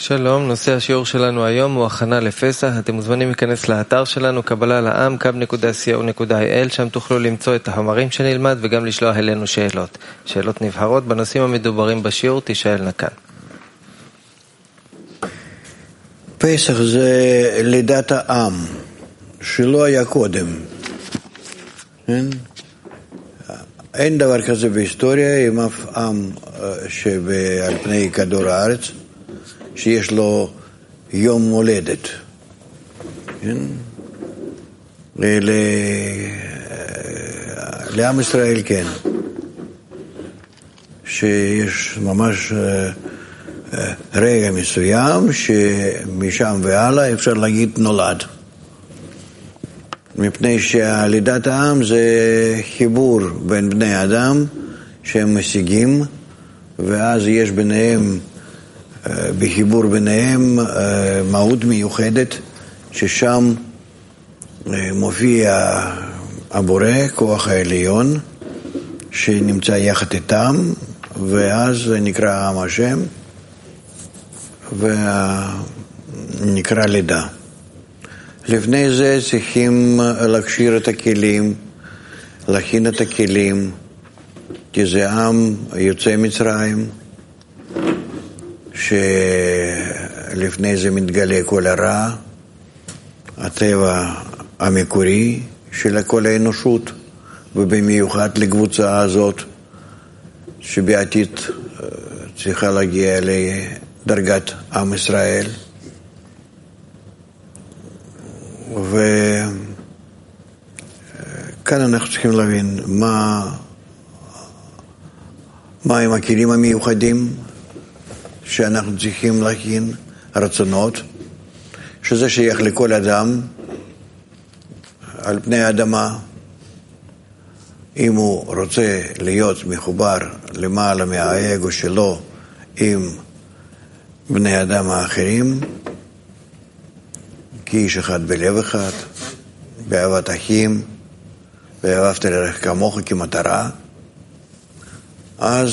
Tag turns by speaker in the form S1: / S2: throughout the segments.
S1: שלום, נושא השיעור שלנו היום הוא הכנה לפסח. אתם מוזמנים להיכנס לאתר שלנו, קבלה לעם, kab.co.il, שם תוכלו למצוא את החומרים שנלמד וגם לשלוח אלינו שאלות. שאלות נבחרות בנושאים המדוברים בשיעור, תישאלנה כאן.
S2: פסח זה לידת העם, שלא היה קודם. אין דבר כזה בהיסטוריה עם אף עם שעל פני כדור הארץ שיש לו יום מולדת. לעם ישראל כן, שיש ממש רגע מסוים שמשם והלאה אפשר להגיד נולד, מפני שהלידת העם זה חיבור בין בני אדם שהם משיגים, ואז יש ביניהם, בחיבור ביניהם, מהות מיוחדת, ששם מופיע הבורא, כוח העליון, שנמצא יחד איתם, ואז זה נקרא עם השם, ונקרא לידה. לפני זה צריכים להכשיר את הכלים, להכין את הכלים, כי זה עם יוצא מצרים, שלפני זה מתגלה כל הרע, הטבע המקורי של כל האנושות, ובמיוחד לקבוצה הזאת, שבעתיד צריכה להגיע לדרגת עם ישראל. וכאן אנחנו צריכים להבין מה הם הכלים המיוחדים שאנחנו צריכים להכין, רצונות, שזה שייך לכל אדם על פני האדמה. אם הוא רוצה להיות מחובר למעלה מהאגו שלו עם בני אדם האחרים, כאיש אחד בלב אחד, באהבת אחים, ואהבת לרעך כמוך כמטרה, אז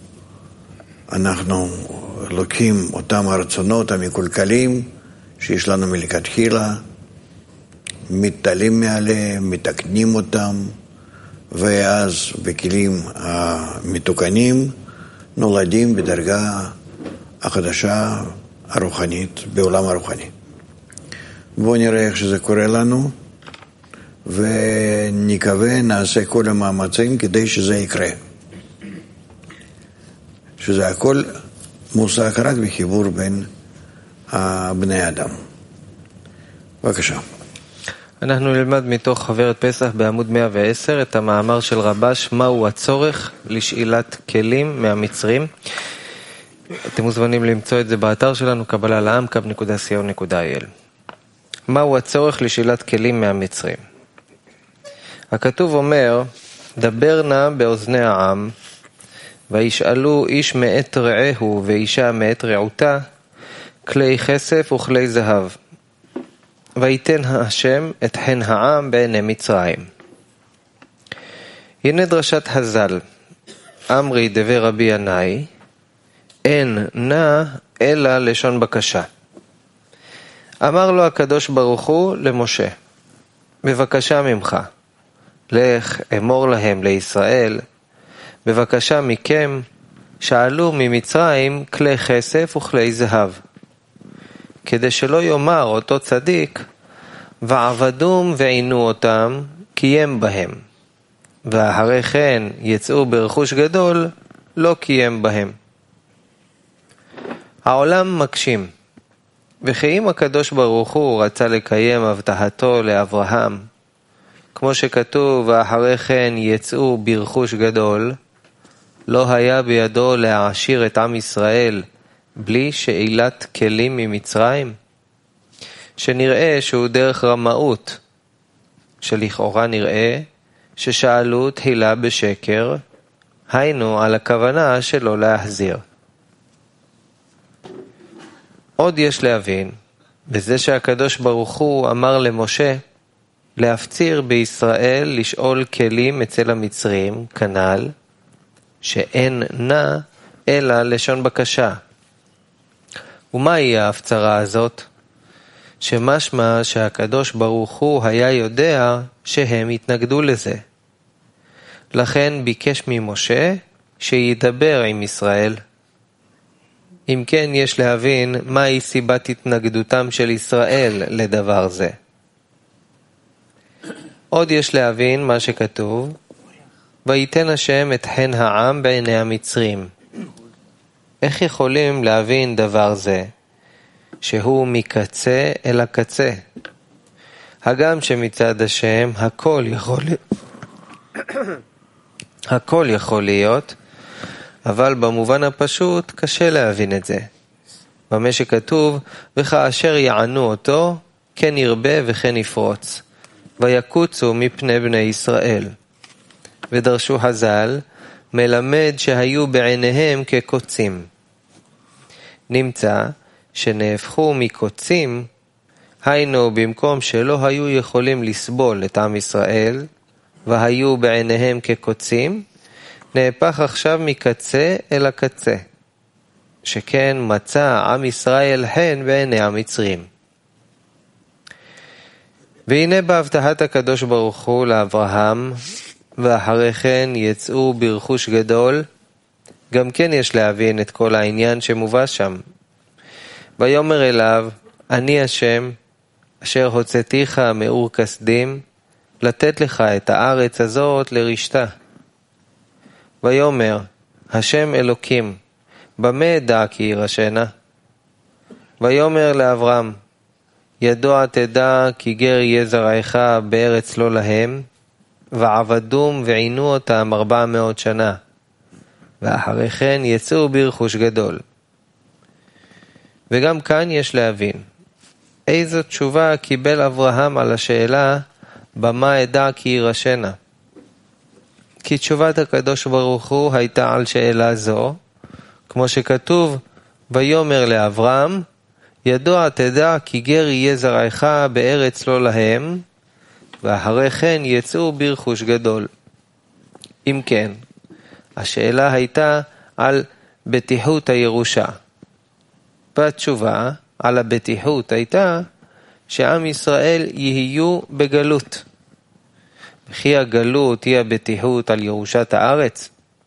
S2: אנחנו לוקחים אותם הרצונות המקולקלים שיש לנו מלכתחילה, מתעלים מעליהם, מתקנים אותם, ואז בכלים המתוקנים נולדים בדרגה החדשה הרוחנית, בעולם הרוחני. בואו נראה איך שזה קורה לנו, ונקווה, נעשה כל המאמצים כדי שזה יקרה. שזה הכל מושג רק בחיבור בין בני אדם. בבקשה.
S1: אנחנו נלמד מתוך חוברת פסח בעמוד 110 את המאמר של רבש, מהו הצורך לשאילת כלים מהמצרים. אתם מוזמנים למצוא את זה באתר שלנו, קבלה לעם, kab.co.il. מהו הצורך לשאילת כלים מהמצרים? הכתוב אומר, דבר נא באוזני העם, וישאלו איש מאת רעהו ואישה מאת רעותה, כלי כסף וכלי זהב. ויתן השם את חן העם בעיני מצרים. הנה דרשת הזל, אמרי דבר רבי ינאי, אין נא אלא לשון בקשה. אמר לו הקדוש ברוך הוא למשה, בבקשה ממך, לך אמור להם לישראל, בבקשה מכם, שאלו ממצרים כלי כסף וכלי זהב, כדי שלא יאמר אותו צדיק, ועבדום ועינו אותם, קיים בהם, ואחרי כן יצאו ברכוש גדול, לא קיים בהם. העולם מקשים, וכי אם הקדוש ברוך הוא רצה לקיים הבטחתו לאברהם, כמו שכתוב, ואחרי כן יצאו ברכוש גדול, לא היה בידו להעשיר את עם ישראל בלי שאילת כלים ממצרים? שנראה שהוא דרך רמאות, שלכאורה נראה ששאלו תהילה בשקר, היינו על הכוונה שלא להחזיר. עוד יש להבין, בזה שהקדוש ברוך הוא אמר למשה, להפציר בישראל לשאול כלים אצל המצרים, כנ"ל, שאין נא אלא לשון בקשה. ומהי ההפצרה הזאת? שמשמע שהקדוש ברוך הוא היה יודע שהם התנגדו לזה. לכן ביקש ממשה שידבר עם ישראל. אם כן, יש להבין מהי סיבת התנגדותם של ישראל לדבר זה. עוד יש להבין מה שכתוב, ויתן השם את חן העם בעיני המצרים. איך יכולים להבין דבר זה? שהוא מקצה אל הקצה. הגם שמצד השם הכל יכול להיות, אבל במובן הפשוט קשה להבין את זה. במה שכתוב, וכאשר יענו אותו, כן ירבה וכן יפרוץ, ויקוצו מפני בני ישראל. ודרשו חז"ל, מלמד שהיו בעיניהם כקוצים. נמצא שנהפכו מקוצים, היינו במקום שלא היו יכולים לסבול את עם ישראל, והיו בעיניהם כקוצים, נהפך עכשיו מקצה אל הקצה, שכן מצא עם ישראל חן בעיני המצרים. והנה בהבטחת הקדוש ברוך הוא לאברהם, ואחרי כן יצאו ברכוש גדול, גם כן יש להבין את כל העניין שמובא שם. ויאמר אליו, אני השם, אשר הוצאתיך מאור כסדים, לתת לך את הארץ הזאת לרשתה. ויאמר, השם אלוקים, במה אדע כי ירשנה? ויאמר לאברהם, ידוע תדע כי גר יהיה זרעך בארץ לא להם, ועבדום ועינו אותם 400 שנה, ואחרי כן יצאו ברכוש גדול. וגם כאן יש להבין, איזו תשובה קיבל אברהם על השאלה, במה אדע כי ירשנה? כי תשובת הקדוש ברוך הוא הייתה על שאלה זו, כמו שכתוב, ויאמר לאברהם, ידוע תדע כי גר יהיה זרעך בארץ לא להם, ואחרי כן יצאו ברכוש גדול. אם כן, השאלה הייתה על בטיחות הירושה. והתשובה על הבטיחות הייתה שעם ישראל יהיו בגלות. וכי הגלות היא הבטיחות על ירושת הארץ.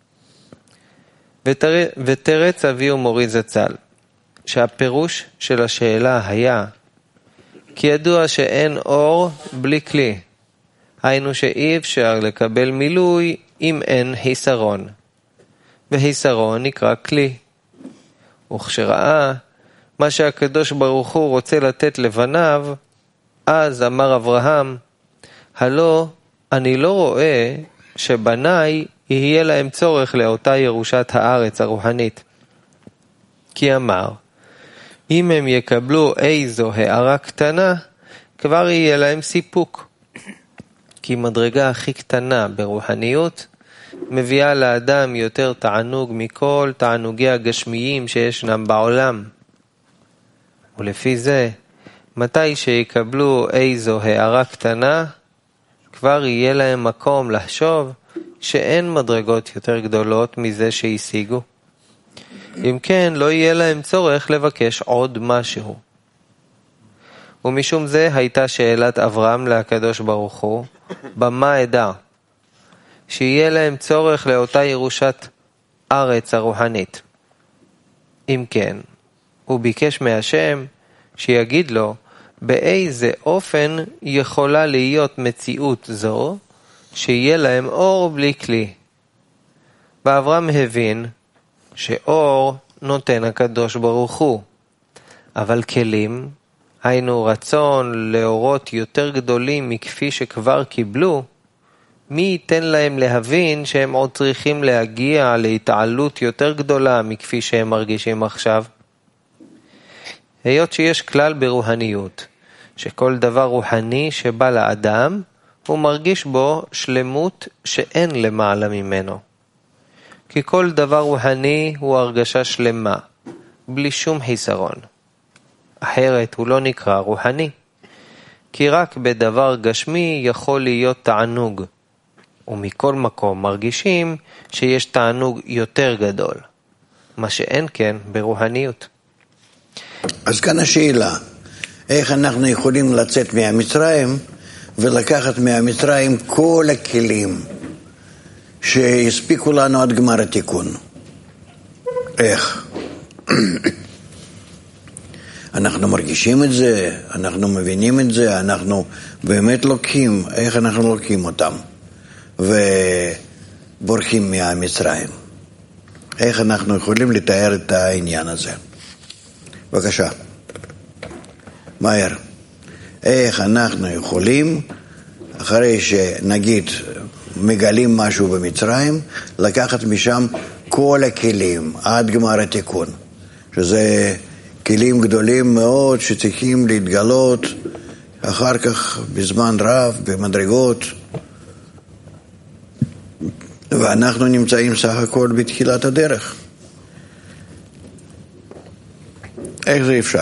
S1: ותרץ אבי ומורי זצ"ל, שהפירוש של השאלה היה, כי ידוע שאין אור בלי כלי, היינו שאי אפשר לקבל מילוי אם אין חיסרון, וחיסרון נקרא כלי. וכשראה מה שהקדוש ברוך הוא רוצה לתת לבניו, אז אמר אברהם, הלא אני לא רואה שבניי יהיה להם צורך לאותה ירושת הארץ הרוחנית. כי אמר, אם הם יקבלו איזו הערה קטנה, כבר יהיה להם סיפוק. כי מדרגה הכי קטנה ברוחניות מביאה לאדם יותר תענוג מכל תענוגי הגשמיים שישנם בעולם. ולפי זה, מתי שיקבלו איזו הערה קטנה, כבר יהיה להם מקום לחשוב שאין מדרגות יותר גדולות מזה שהשיגו. אם כן, לא יהיה להם צורך לבקש עוד משהו. ומשום זה הייתה שאלת אברהם לקדוש ברוך הוא, במה אדע? שיהיה להם צורך לאותה ירושת ארץ הרוחנית. אם כן, הוא ביקש מהשם שיגיד לו באיזה אופן יכולה להיות מציאות זו שיהיה להם אור בלי כלי. ואברהם הבין שאור נותן הקדוש ברוך הוא, אבל כלים, היינו רצון לאורות יותר גדולים מכפי שכבר קיבלו, מי ייתן להם להבין שהם עוד צריכים להגיע להתעלות יותר גדולה מכפי שהם מרגישים עכשיו? היות שיש כלל ברוחניות, שכל דבר רוחני שבא לאדם, הוא מרגיש בו שלמות שאין למעלה ממנו. כי כל דבר רוחני הוא הרגשה שלמה, בלי שום חיסרון. אחרת הוא לא נקרא רוחני. כי רק בדבר גשמי יכול להיות תענוג, ומכל מקום מרגישים שיש תענוג יותר גדול, מה שאין כן ברוחניות.
S2: אז כאן השאלה, איך אנחנו יכולים לצאת מהמצרים ולקחת מהמצרים כל הכלים שהספיקו לנו עד גמר התיקון? איך? אנחנו מרגישים את זה, אנחנו מבינים את זה, אנחנו באמת לוקחים, איך אנחנו לוקחים אותם ובורחים מהמצרים? איך אנחנו יכולים לתאר את העניין הזה? בבקשה, מהר. איך אנחנו יכולים, אחרי שנגיד מגלים משהו במצרים, לקחת משם כל הכלים עד גמר התיקון, שזה כלים גדולים מאוד שצריכים להתגלות אחר כך בזמן רב, במדרגות, ואנחנו נמצאים סך הכל בתחילת הדרך. איך זה אפשר?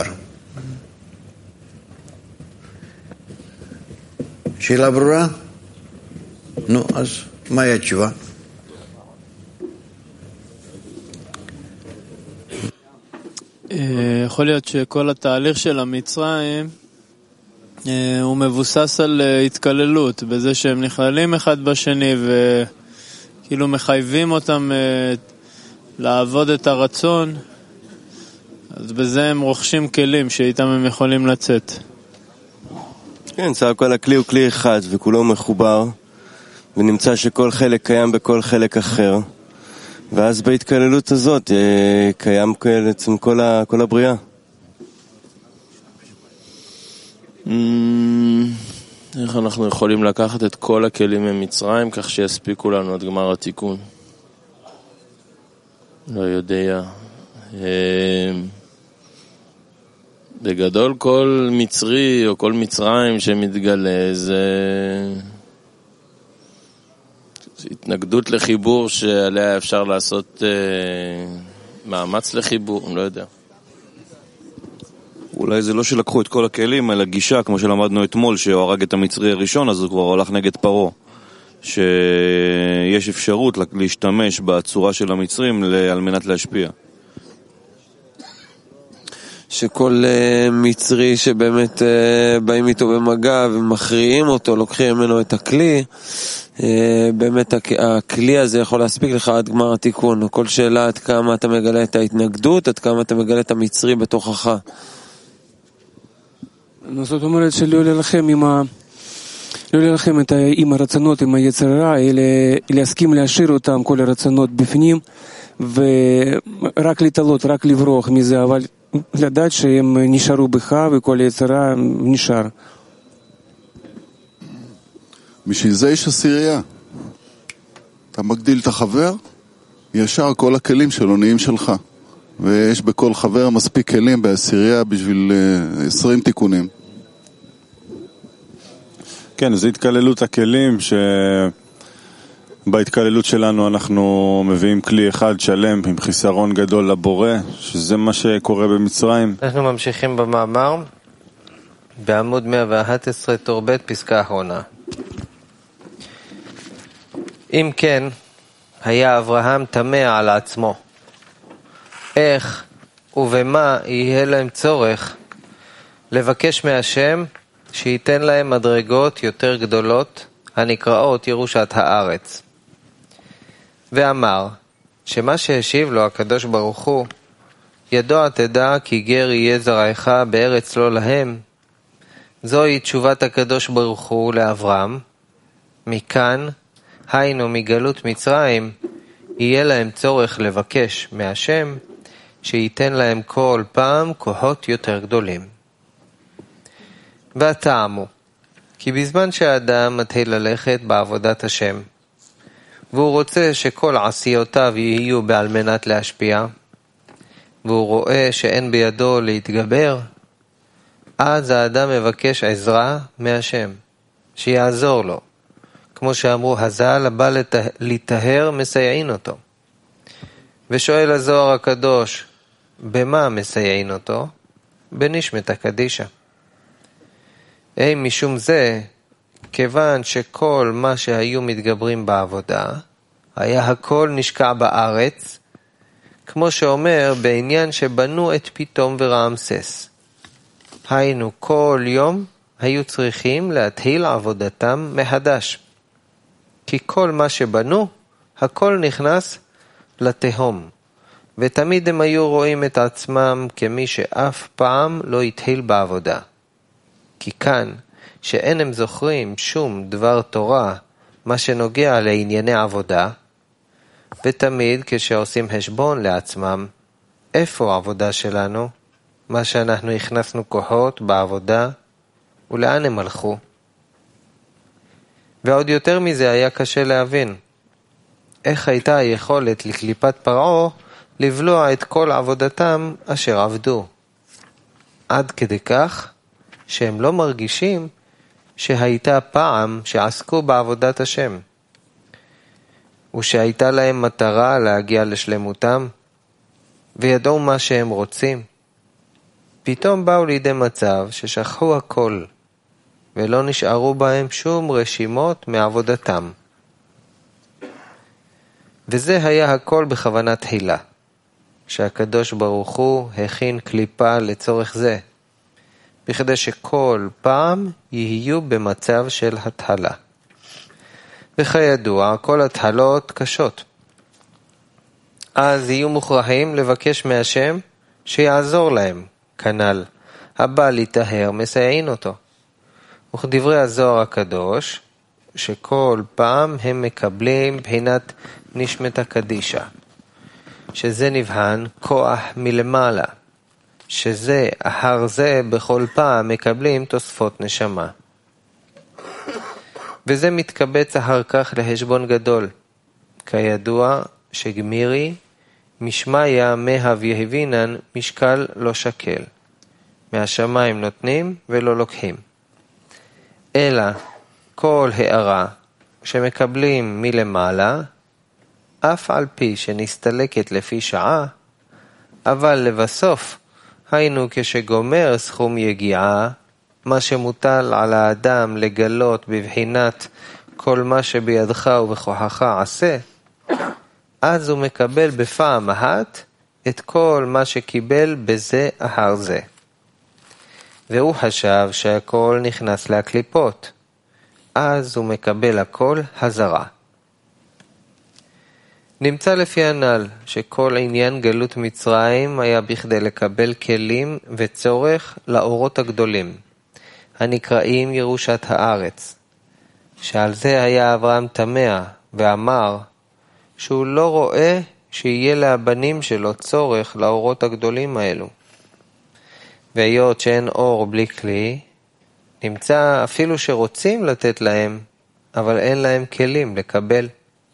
S2: שאלה ברורה? נו, אז מהי התשובה?
S3: יכול להיות שכל התהליך של המצרים הוא מבוסס על התקללות, בזה שהם נכללים אחד בשני וכאילו מחייבים אותם לעבוד את הרצון, אז בזה הם רוכשים כלים שאיתם הם יכולים לצאת.
S4: כן, סך הכל הכלי הוא כלי אחד וכולו מחובר, ונמצא שכל חלק קיים בכל חלק אחר, ואז בהתקללות הזאת קיים בעצם כל הבריאה.
S5: איך אנחנו יכולים לקחת את כל הכלים ממצרים כך שיספיקו לנו עד גמר התיקון? לא יודע. בגדול כל מצרי או כל מצרים שמתגלה זה התנגדות לחיבור שעליה אפשר לעשות מאמץ לחיבור, לא יודע.
S6: אולי זה לא שלקחו את כל הכלים, אלא גישה, כמו שלמדנו אתמול, שהוא הרג את המצרי הראשון, אז הוא כבר הולך נגד פרו. שיש אפשרות להשתמש בצורה של המצרים על מנת להשפיע.
S4: שכל מצרי שבאמת באים איתו במגע ומכריעים אותו, לוקחים ממנו את הכלי, באמת הכלי הזה יכול להספיק לך עד גמר התיקון. כל שאלה עד כמה אתה מגלה את ההתנגדות, עד כמה אתה מגלה את המצרי בתוכך.
S7: זאת אומרת שלא להילחם עם הרצונות, עם היצר הרע, אלא להסכים להשאיר אותם, כל הרצונות בפנים, ורק להתעלות, רק לברוח מזה, אבל לדעת שהם נשארו בך וכל היצר הרע נשאר.
S8: בשביל זה יש עשירייה. אתה מגדיל את החבר, ישר כל הכלים שלו נהיים שלך. ויש בכל חבר מספיק כלים בעשירייה בשביל 20 תיקונים.
S9: כן, זה התקללות הכלים, שבהתקללות שלנו אנחנו מביאים כלי אחד שלם עם חיסרון גדול לבורא, שזה מה שקורה במצרים.
S1: אנחנו ממשיכים במאמר בעמוד 111 תור ב' פסקה האחרונה. אם כן, היה אברהם תמה על עצמו. איך ובמה יהיה להם צורך לבקש מהשם שייתן להם מדרגות יותר גדולות הנקראות ירושת הארץ. ואמר שמה שהשיב לו הקדוש ברוך הוא, ידוע תדע כי גר יהיה זרעך בארץ לא להם, זוהי תשובת הקדוש ברוך הוא לאברהם. מכאן, היינו מגלות מצרים, יהיה להם צורך לבקש מהשם שייתן להם כל פעם כוחות יותר גדולים. והטעמו, כי בזמן שהאדם מתחיל ללכת בעבודת השם, והוא רוצה שכל עשיותיו יהיו בעל מנת להשפיע, והוא רואה שאין בידו להתגבר, אז האדם מבקש עזרה מהשם, שיעזור לו. כמו שאמרו, הזל הבא לטהר מסייעין אותו. ושואל הזוהר הקדוש, במה מסייעין אותו? בנשמת הקדישה. משום זה, כיוון שכל מה שהיו מתגברים בעבודה, היה הכל נשקע בארץ, כמו שאומר בעניין שבנו את פיתום ורעמסס. היינו כל יום היו צריכים להתחיל עבודתם מחדש. כי כל מה שבנו, הכל נכנס לתהום. ותמיד הם היו רואים את עצמם כמי שאף פעם לא התחיל בעבודה. כי כאן, שאין הם זוכרים שום דבר תורה, מה שנוגע לענייני עבודה, ותמיד כשעושים חשבון לעצמם, איפה העבודה שלנו, מה שאנחנו הכנסנו כוחות בעבודה, ולאן הם הלכו. ועוד יותר מזה היה קשה להבין, איך הייתה היכולת לקליפת פרעה לבלוע את כל עבודתם אשר עבדו. עד כדי כך שהם לא מרגישים שהייתה פעם שעסקו בעבודת השם, ושהייתה להם מטרה להגיע לשלמותם, וידעו מה שהם רוצים. פתאום באו לידי מצב ששכחו הכל, ולא נשארו בהם שום רשימות מעבודתם. וזה היה הכל בכוונת תחילה, שהקדוש ברוך הוא הכין קליפה לצורך זה, בכדי שכל פעם יהיו במצב של התחלה. וכידוע, כל התחלות קשות. אז יהיו מוכרחים לבקש מהשם שיעזור להם, כנ"ל. הבא להיטהר מסייעין אותו. וכדברי הזוהר הקדוש, שכל פעם הם מקבלים בחינת נשמתה קדישה, שזה נבחן כוח מלמעלה, שזה אחר זה בכל פעם מקבלים תוספות נשמה. וזה מתקבץ אחר כך לחשבון גדול. כידוע שגמירי משמעיה מהב יהבינן משקל לא שקל. מהשמיים נותנים ולא לוקחים. אלא כל הערה שמקבלים מלמעלה, אף על פי שנסתלקת לפי שעה, אבל לבסוף, היינו כשגומר סכום יגיעה, מה שמוטל על האדם לגלות בבחינת כל מה שבידך ובכוחך עשה, אז הוא מקבל בפעם אחת את כל מה שקיבל בזה אחר זה. והוא חשב שהכל נכנס להקליפות, אז הוא מקבל הכל חזרה. נמצא לפי הנ"ל שכל עניין גלות מצרים היה בכדי לקבל כלים וצורך לאורות הגדולים, הנקראים ירושת הארץ, שעל זה היה אברהם תמה ואמר שהוא לא רואה שיהיה לבנים שלו צורך לאורות הגדולים האלו. והיות שאין אור בלי כלי, נמצא אפילו שרוצים לתת להם, אבל אין להם כלים לקבל.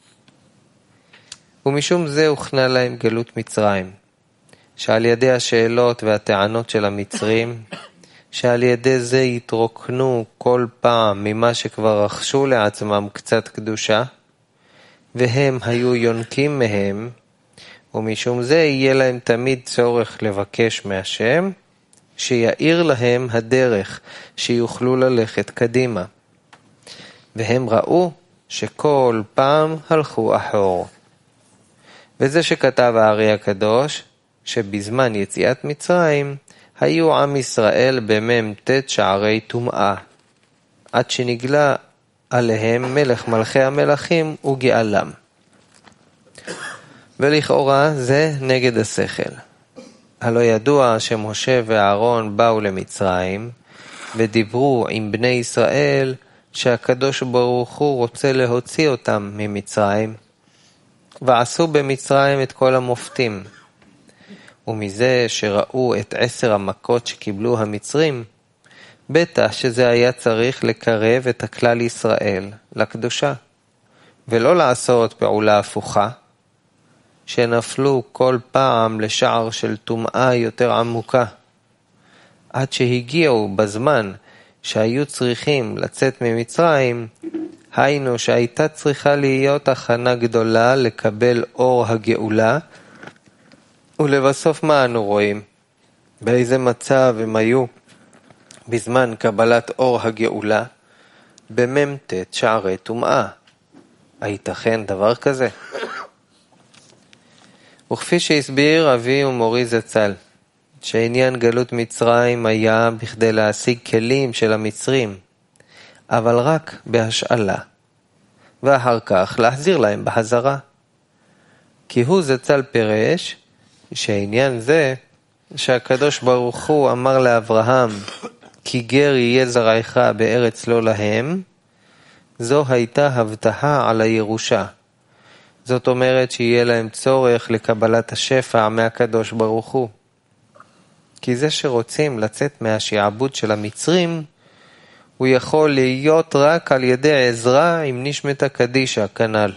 S1: ומשום זה הוכנה להם גלות מצרים, שעל ידי השאלות והטענות של המצרים, שעל ידי זה יתרוקנו כל פעם ממה שכבר רכשו לעצמם קצת קדושה, והם היו יונקים מהם, ומשום זה יהיה להם תמיד צורך לבקש מהשם, שיעיר להם הדרך שיוכלו ללכת קדימה. והם ראו שכל פעם הלכו אחור. וזה שכתב הארי הקדוש, שבזמן יציאת מצרים, היו עם ישראל במ"ט שערי טומאה, עד שנגלה עליהם מלך מלכי המלכים וגאלם. ולכאורה זה נגד השכל. הלא ידוע שמשה ואהרון באו למצרים, ודיברו עם בני ישראל שהקדוש ברוך הוא רוצה להוציא אותם ממצרים, ועשו במצרים את כל המופתים. ומזה שראו את 10 המכות שקיבלו המצרים, בטח שזה היה צריך לקרב את הכלל ישראל לקדושה, ולא לעשות פעולה הפוכה, שנפלו כל פעם לשער של טומאה יותר עמוקה, עד שהגיעו בזמן שהיו צריכים לצאת ממצרים, היינו שהייתה צריכה להיות הכנה גדולה לקבל אור הגאולה, ולבסוף מה אנו רואים? באיזה מצב הם היו בזמן קבלת אור הגאולה? במ"ט שערי טומאה. הייתכן דבר כזה? וכפי שהסביר אבי ומורי זצ"ל, שעניין גלות מצרים היה בכדי להשיג כלים של המצרים, אבל רק בהשאלה, ואחר כך להחזיר להם בחזרה. כי הוא זצ"ל פירש שעניין זה שהקדוש ברוך הוא אמר לאברהם כי גר יהיה זרעך בארץ לא להם, זו הייתה הבטחה על הירושה. זאת אומרת שיהיה להם צורך לקבלת השפע מהקדוש ברוך הוא. כי זה שרוצים לצאת מהשעבוד של המצרים, הוא יכול להיות רק על ידי עזרה עם נשמתא קדישא כנ"ל.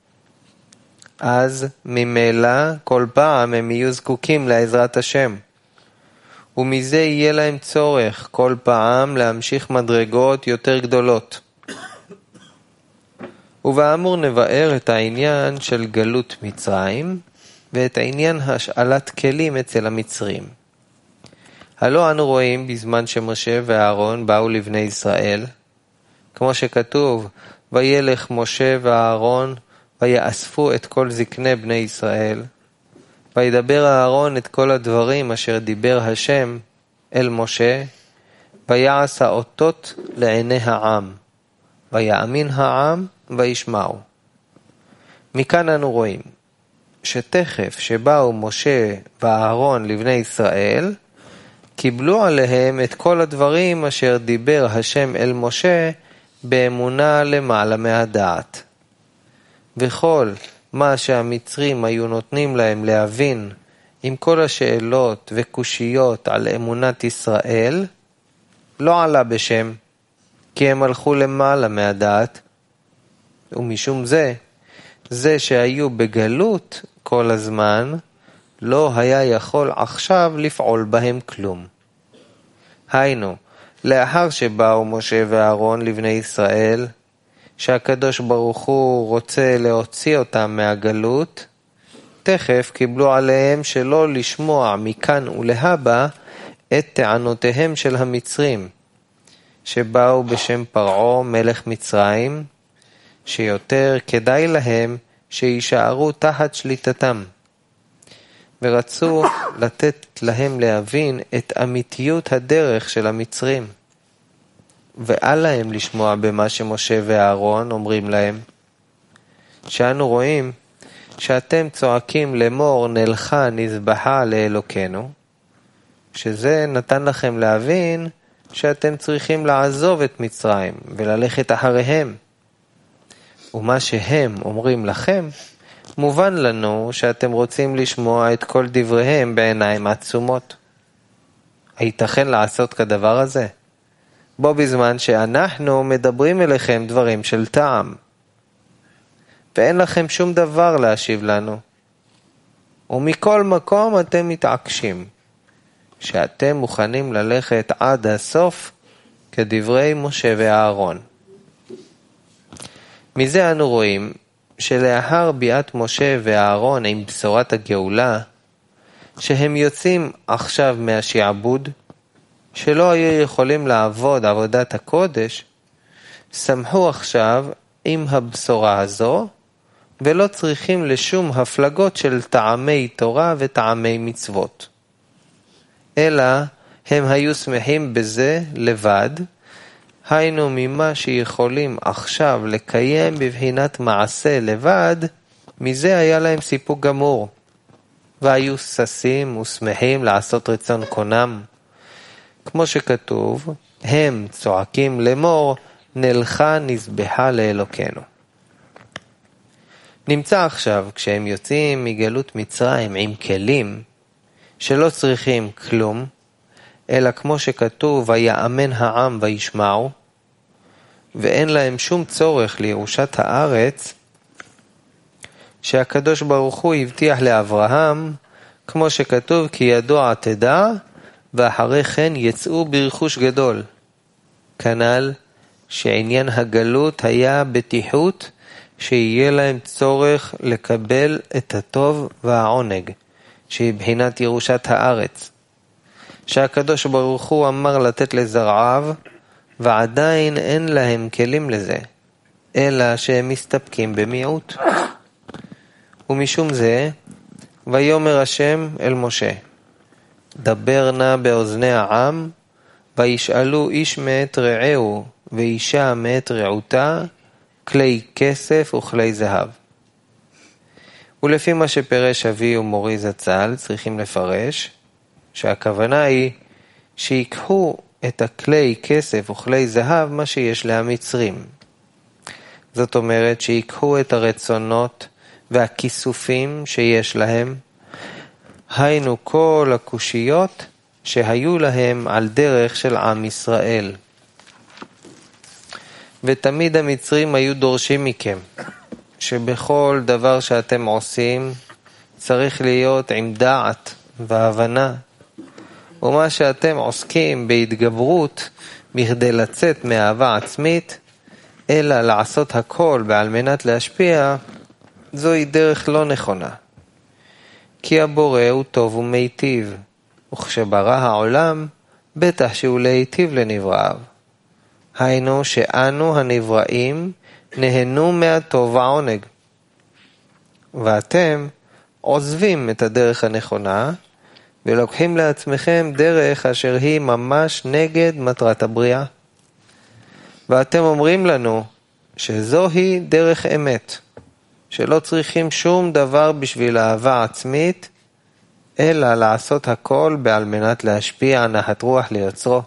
S1: אז ממילא כל פעם הם יהיו זקוקים לעזרת השם. ומזה יהיה להם צורך כל פעם להמשיך מדרגות יותר גדולות. ובאמור נבאר את העניין של גלות מצרים ואת העניין השאלת כלים אצל המצרים. הלא אנו רואים בזמן שמשה ואהרון באו לבני ישראל, כמו שכתוב, וילך משה ואהרון ויאספו את כל זקני בני ישראל, וידבר אהרון את כל הדברים אשר דיבר השם אל משה, ויעש האותות לעיני העם, ויאמין העם וישמעו. מכאן אנו רואים שתכף שבאו משה ואהרון לבני ישראל, קיבלו עליהם את כל הדברים אשר דיבר השם אל משה באמונה למעלה מהדעת. וכל מה שהמצרים היו נותנים להם להבין עם כל השאלות וקושיות על אמונת ישראל, לא עלה בשם, כי הם הלכו למעלה מהדעת. ומשום זה שהיו בגלות כל הזמן, לא היה יכול עכשיו לפעול בהם כלום. היינו, לאחר שבאו משה ואהרון לבני ישראל, שהקדוש ברוך הוא רוצה להוציא אותם מהגלות, תכף קיבלו עליהם שלא לשמוע מכאן ולהבא את טענותיהם של המצרים, שבאו בשם פרעה מלך מצרים, שיותר כדאי להם שישארו תחת שליטתם. ורצו לתת להם להבין את אמיתיות הדרך של המצרים. ואל להם לשמוע במה שמשה ואהרון אומרים להם. שאנו רואים שאתם צועקים לאמור נלכה נזבחה לאלוקנו, שזה נתן לכם להבין שאתם צריכים לעזוב את מצרים וללכת אחריהם. ומה שהם אומרים לכם, מובן לנו שאתם רוצים לשמוע את כל דבריהם בעיניים עצומות. הייתכן לעשות כדבר הזה? בו בזמן שאנחנו מדברים אליכם דברים של טעם, ואין לכם שום דבר להשיב לנו. ומכל מקום אתם מתעקשים, שאתם מוכנים ללכת עד הסוף כדברי משה ואהרון. מזה אנו רואים שלאחר ביאת משה ואהרון עם בשורת הגאולה, שהם יוצאים עכשיו מהשעבוד, שלא היו יכולים לעבוד עבודת הקודש, שמחו עכשיו עם הבשורה הזו, ולא צריכים לשום הפלגות של טעמי תורה וטעמי מצוות. אלא הם היו שמחים בזה לבד, היינו ממה שיכולים עכשיו לקיים בבחינת מעשה לבד, מזה היה להם סיפוק גמור. והיו ששים ושמחים לעשות רצון קונם. כמו שכתוב, הם צועקים לאמור, נלכה נזבחה לאלוקנו. נמצא עכשיו כשהם יוצאים מגלות מצרים עם כלים, שלא צריכים כלום, אלא כמו שכתוב, ויאמן העם וישמעו, ואין להם שום צורך לירושת הארץ, שהקדוש ברוך הוא הבטיח לאברהם, כמו שכתוב, כי ידוע תדע, ואחרי כן יצאו ברכוש גדול. כנ"ל שעניין הגלות היה בטיחות, שיהיה להם צורך לקבל את הטוב והעונג, שהיא בחינת ירושת הארץ. שהקדוש ברוך הוא אמר לתת לזרעיו, ועדיין אין להם כלים לזה, אלא שהם מסתפקים במיעוט. ומשום זה, ויאמר השם אל משה, דבר נא באוזני העם, וישאלו איש מאת רעהו ואישה מאת רעותה, כלי כסף וכלי זהב. ולפי מה שפרש אבי ומורי זצ"ל, צריכים לפרש שהכוונה היא שיקחו את הכלי כסף וכלי זהב מה שיש למצרים. זאת אומרת שיקחו את הרצונות והכיסופים שיש להם, היינו כל הקושיות שהיו להם על דרך של עם ישראל. ותמיד המצרים היו דורשים מכם שבכל דבר שאתם עושים צריך להיות עם דעת והבנה, ומה שאתם עוסקים בהתגברות בכדי לצאת מאהבה עצמית, אלא לעשות הכל בעל מנת להשפיע, זוהי דרך לא נכונה. כי הבורא הוא טוב ומיטיב, וכשברא העולם, בטח שהוא להיטיב לנבראיו. היינו שאנו הנבראים נהנו מהטוב והעונג. ואתם עוזבים את הדרך הנכונה, ולוקחים לעצמכם דרך אשר היא ממש נגד מטרת הבריאה. ואתם אומרים לנו שזוהי דרך אמת, שלא צריכים שום דבר בשביל אהבה עצמית, אלא לעשות הכל בעל מנת להשפיע נחת רוח ליוצרו.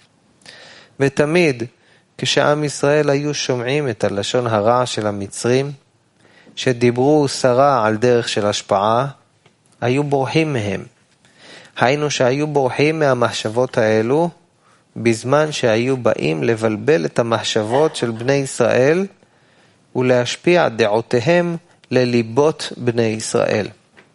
S1: ותמיד כשעם ישראל היו שומעים את הלשון הרע של המצרים, שדיברו סרה על דרך של השפעה, היו בורחים מהם. היינו שהיו בורחים מהמחשבות האלו, בזמן שהיו באים לבלבל את המחשבות של בני ישראל, ולהשפיע דעותיהם לליבות בני ישראל.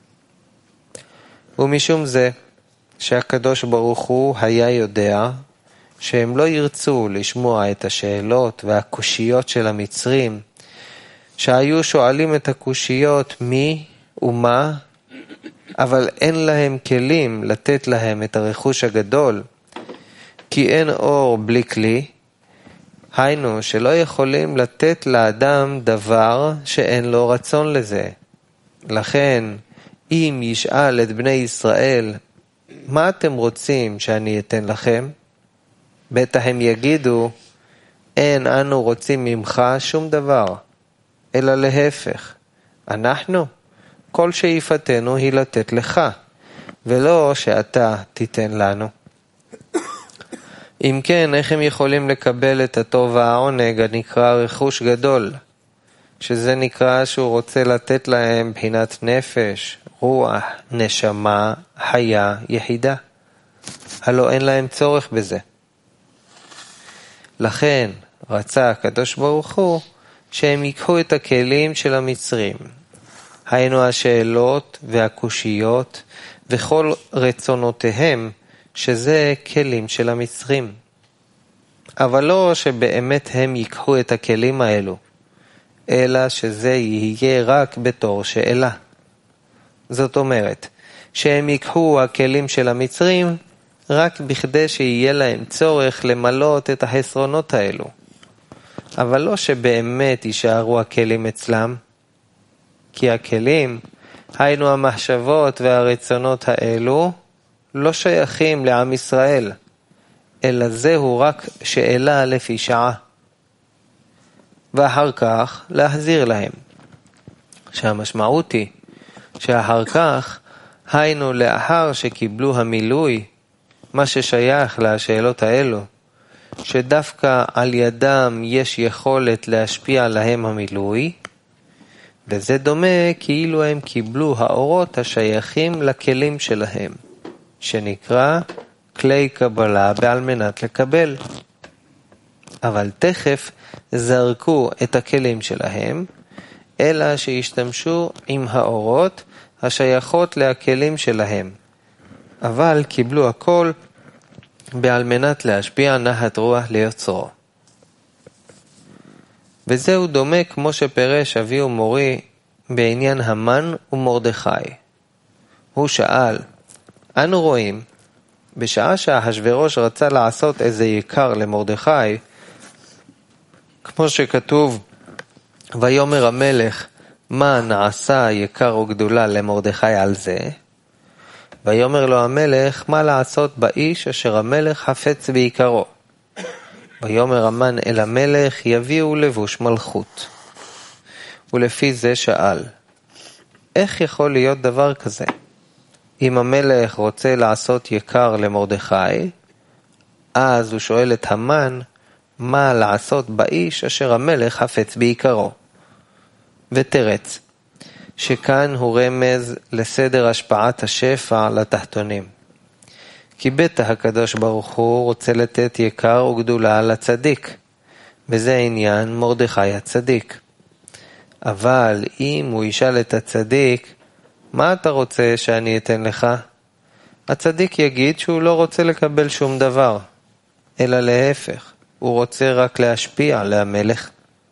S1: ומשום זה שהקדוש ברוך הוא היה יודע שהם לא ירצו לשמוע את השאלות והקושיות של המצרים, שהיו שואלים את הקושיות מי ומה, אבל אין להם כלים לתת להם את הרכוש הגדול, כי אין אור בלי כלי, היינו שלא יכולים לתת לאדם דבר שאין לו רצון לזה. לכן, אם ישאל את בני ישראל, מה אתם רוצים שאני אתן לכם? בטח הם יגידו, אין אנו רוצים ממך שום דבר, אלא להפך. אנחנו, כל שאיפתנו היא לתת לך, ולא שאתה תיתן לנו. אם כן, איך הם יכולים לקבל את הטוב והעונג הנקרא רכוש גדול, שזה נקרא שהוא רוצה לתת להם בחינת נפש, רוח, נשמה, חיה, יחידה. הלא אין להם צורך בזה. לכן רצה הקדוש ברוך הוא שהם ייקחו את הכלים של המצרים, היינו השאלות והקושיות וכל רצונותיהם, שזה כלים של המצרים. אבל לא שבאמת הם ייקחו את הכלים האלו, אלא שזה יהיה רק בתור שאלה. זאת אומרת, שהם ייקחו הכלים של המצרים רק בכדי שיהיה להם צורך למלות את החסרונות האלו. אבל לא שבאמת יישארו הכלים אצלם, כי הכלים, היינו המחשבות והרצונות האלו, לא שייכים לעם ישראל, אלא זהו רק שאלה לפי שעה. ואחר כך להחזיר להם. שהמשמעות היא שאחר כך, היינו לאחר שקיבלו המילוי, מה ששייך לשאלות האלו, שדווקא על ידם יש יכולת להשפיע להם המילוי, וזה דומה כאילו הם קיבלו האורות השייכים לכלים שלהם, שנקרא כלי קבלה בעל מנת לקבל. אבל תכף זרקו את הכלים שלהם, אלא שהשתמשו עם האורות השייכות לכלים שלהם, אבל קיבלו הכל בעל מנת להשפיע נחת רוח ליוצרו. וזהו דומה כמו שפרש אבי ומורי בעניין המן ומרדכי. הוא שאל, אנו רואים, בשעה שאחשוורוש רצה לעשות איזה יקר למרדכי, כמו שכתוב, ויאמר המלך, מה נעשה יקר וגדולה למרדכי על זה? ויאמר לו המלך, מה לעשות באיש אשר המלך חפץ בעיקרו? ויאמר המן אל המלך, יביאו לבוש מלכות. ולפי זה שאל, איך יכול להיות דבר כזה? אם המלך רוצה לעשות יקר למרדכי, אז הוא שואל את המן, מה לעשות באיש אשר המלך חפץ בעיקרו? ותרץ, שכאן הוא רמז לסדר השפעת השפע לתחתונים. כי בית הקדוש ברוך הוא רוצה לתת יקר וגדולה לצדיק, וזה עניין מרדכי הצדיק. אבל אם הוא ישאל את הצדיק, מה אתה רוצה שאני אתן לך? הצדיק יגיד שהוא לא רוצה לקבל שום דבר, אלא להפך, הוא רוצה רק להשפיע למלך.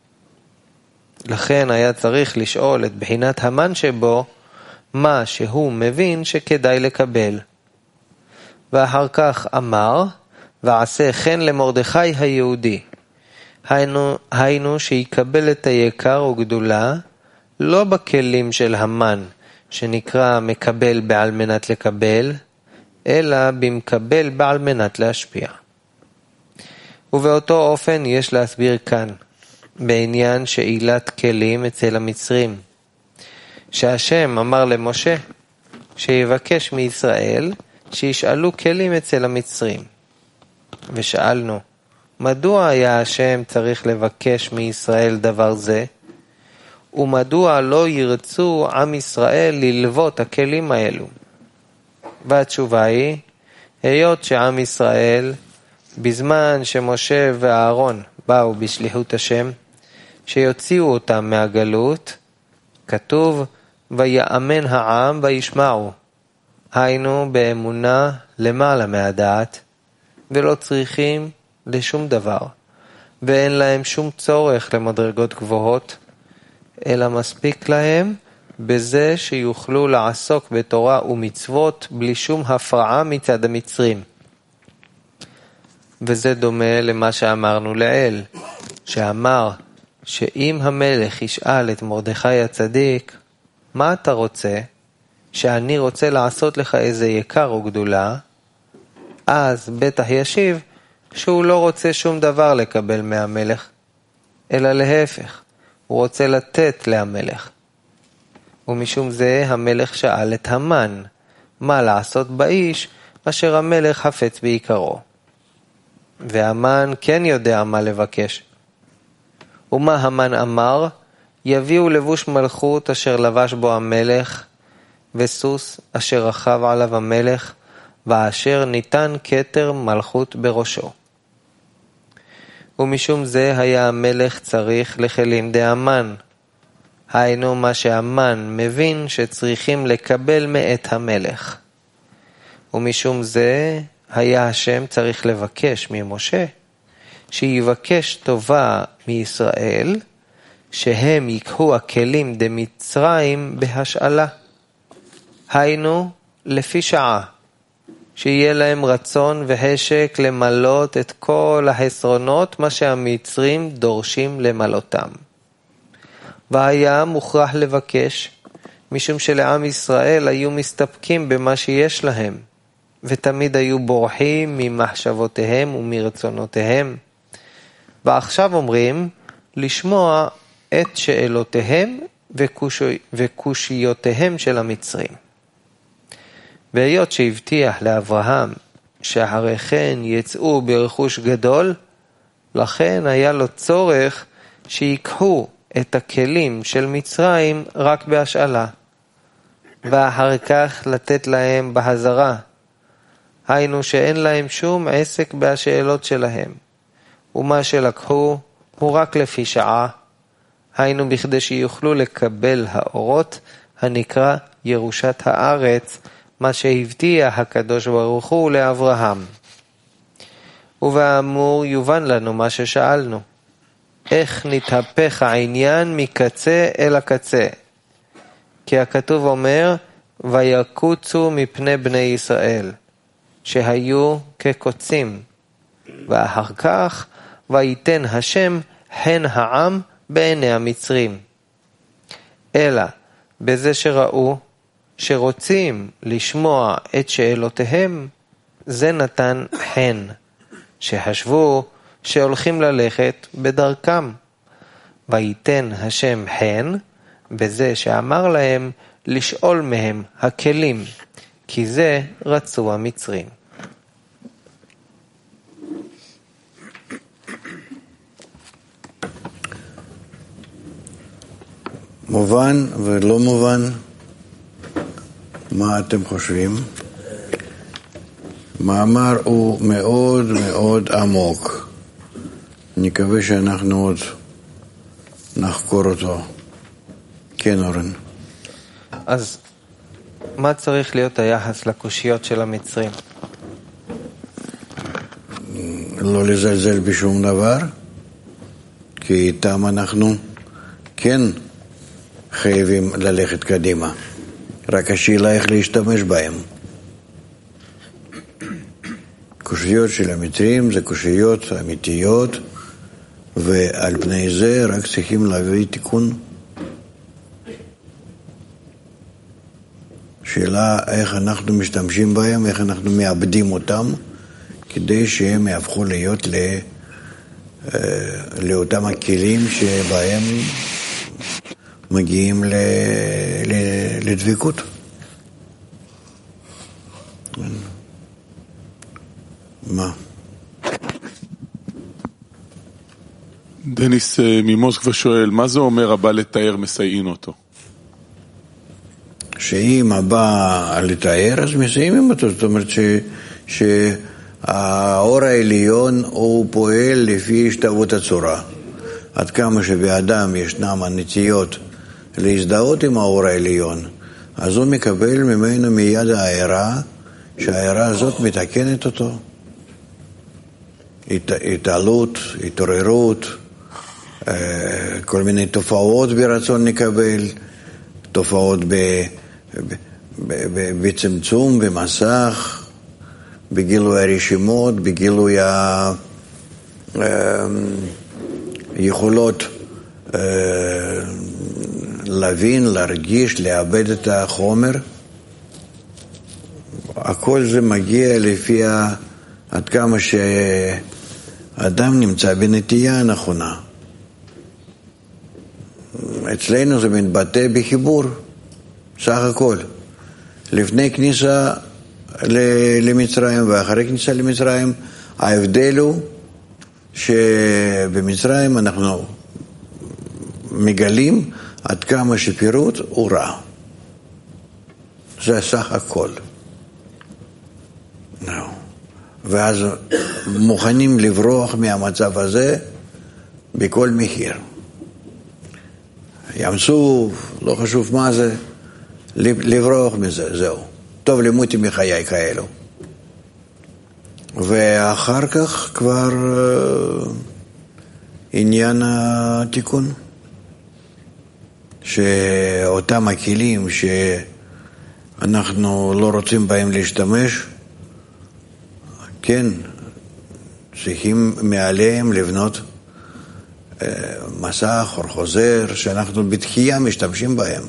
S1: לכן היה צריך לשאול את בחינת המן שבו, מה שהוא מבין שכדאי לקבל. ואחר כך אמר, ועשה כן למרדכי היהודי. היינו שיקבל את היקר וגדולה, לא בכלים של המן, שנקרא מקבל בעל מנת לקבל, אלא במקבל בעל מנת להשפיע. ובאותו אופן יש להסביר כאן, בעניין שאילת כלים אצל המצרים, שהשם אמר למשה, שיבקש מישראל, שישאלו כלים אצל המצרים. ושאלנו, מדוע היה השם צריך לבקש מישראל דבר זה? ומדוע לא ירצו עם ישראל ללוות הכלים האלו? והתשובה היא, היות שעם ישראל, בזמן שמשה ואהרון באו בשליחות השם, שיוציאו אותם מהגלות, כתוב, ויאמן העם וישמעו. היינו באמונה למעלה מהדעת, ולא צריכים לשום דבר, ואין להם שום צורך למדרגות גבוהות, אלא מספיק להם בזה שיוכלו לעסוק בתורה ומצוות בלי שום הפרעה מצד המצרים. וזה דומה למה שאמרנו לעיל, שאמר שאם המלך ישאל את מרדכי הצדיק, מה אתה רוצה? שאני רוצה לעשות לך איזה יקר או גדולה, אז בטח ישיב שהוא לא רוצה שום דבר לקבל מהמלך, אלא להפך, הוא רוצה לתת להמלך. ומשום זה המלך שאל את המן, מה לעשות באיש אשר המלך חפץ בעיקרו. והמן כן יודע מה לבקש. ומה המן אמר? יביאו לבוש מלכות אשר לבש בו המלך, וסוס אשר רכב עליו המלך, ואשר ניתן כתר מלכות בראשו. ומשום זה היה המלך צריך לכלים דהמן, היינו מה שהמן מבין שצריכים לקבל מאת המלך. ומשום זה היה השם צריך לבקש ממשה, שיבקש טובה מישראל, שהם ייקחו הכלים דמצרים בהשאלה. היינו לפי שעה, שיהיה להם רצון והשק למלות את כל החסרונות מה שהמצרים דורשים למלותם. והיה מוכרח לבקש, משום שלעם ישראל היו מסתפקים במה שיש להם, ותמיד היו בורחים ממחשבותיהם ומרצונותיהם. ועכשיו אומרים, לשמוע את שאלותיהם וקושיותיהם של המצרים. והיות שהבטיח לאברהם שאחרי כן יצאו ברכוש גדול, לכן היה לו צורך שיקחו את הכלים של מצרים רק בהשאלה, ואחר כך לתת להם בהזרה, היינו שאין להם שום עסק בשאלות שלהם, ומה שלקחו הוא רק לפי שעה, היינו בכדי שיוכלו לקבל האורות הנקרא ירושת הארץ, מה שהבטיח הקדוש ברוך הוא לאברהם. ובאמור יובן לנו מה ששאלנו, איך נתהפך העניין מקצה אל הקצה? כי הכתוב אומר, ויקוצו מפני בני ישראל, שהיו כקוצים, ואחר כך וייתן השם חן העם בעיני המצרים. אלא בזה שראו שרוצים לשמוע את שאלותיהם, זה נתן חן, שחשבו שהולכים ללכת בדרכם. ויתן השם חן בזה שאמר להם לשאול מהם הכלים, כי זה רצו המצרים.
S2: מובן ולא מובן, מה אתם חושבים? מאמר הוא מאוד מאוד עמוק. נקווה שאנחנו עוד נחקור אותו. כן, אורן.
S1: אז מה צריך להיות היחס לקושיות של המצרים?
S2: לא לזלזל בשום דבר, כי איתם אנחנו כן חייבים ללכת קדימה. רק השאלה איך להשתמש בהם. קושיות של המצרים זה קושיות אמיתיות, ועל פני זה רק צריכים להביא תיקון. שאלה איך אנחנו משתמשים בהם, איך אנחנו מאבדים אותם, כדי שהם יהפכו להיות לאותם הכלים שבהם מגיעים לדבקות. מה?
S10: דניס ממוסקבה שואל, מה זה אומר הבא לתאר מסייעים אותו?
S2: שאם הבא לתאר, אז מסיימים אותו. זאת אומרת שהאור העליון הוא פועל לפי השתוות הצורה. עד כמה שבאדם ישנם הנטיות להזדהות עם האור העליון, אז הוא מקבל ממנו מיד הערה, שהערה הזאת מתקנת אותו. התעלות, התעוררות, כל מיני תופעות ברצון לקבל, תופעות בצמצום, במסך, בגילוי הרשימות, בגילוי היכולות להבין, להרגיש, לאבד את החומר. הכל זה מגיע לפי עד כמה שאדם נמצא בנטייה הנכונה. אצלנו זה מתבטא בחיבור, סך הכל. לפני כניסה למצרים ואחרי כניסה למצרים, ההבדל הוא שבמצרים אנחנו מגלים עד כמה שפירוט הוא רע. זה סך הכל. ואז מוכנים לברוח מהמצב הזה בכל מחיר. ים סוף, לא חשוב מה זה, לברוח מזה, זהו. טוב למותי מחיי כאלו. ואחר כך כבר עניין התיקון. שאותם הכלים שאנחנו לא רוצים בהם להשתמש, כן, צריכים מעליהם לבנות מסך או חוזר שאנחנו בתחייה משתמשים בהם.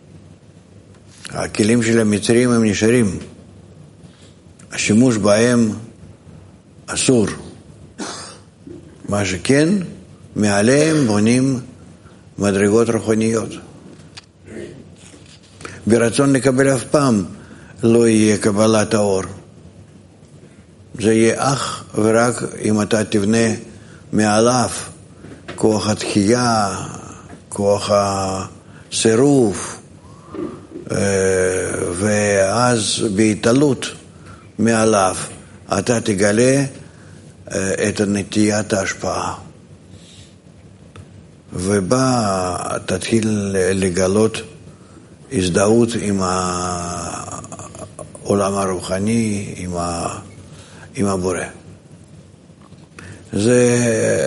S2: הכלים של המצרים הם נשארים. השימוש בהם אסור. מה שכן, מעליהם בונים מדרגות רוחניות. ברצון לקבל אף פעם לא יהיה קבלת האור. זה יהיה אך ורק אם אתה תבנה מעליו כוח התחייה, כוח הסירוב, ואז בהתעלות מעליו אתה תגלה את נטיית ההשפעה. ובה תתחיל לגלות הזדהות עם העולם הרוחני, עם הבורא. זה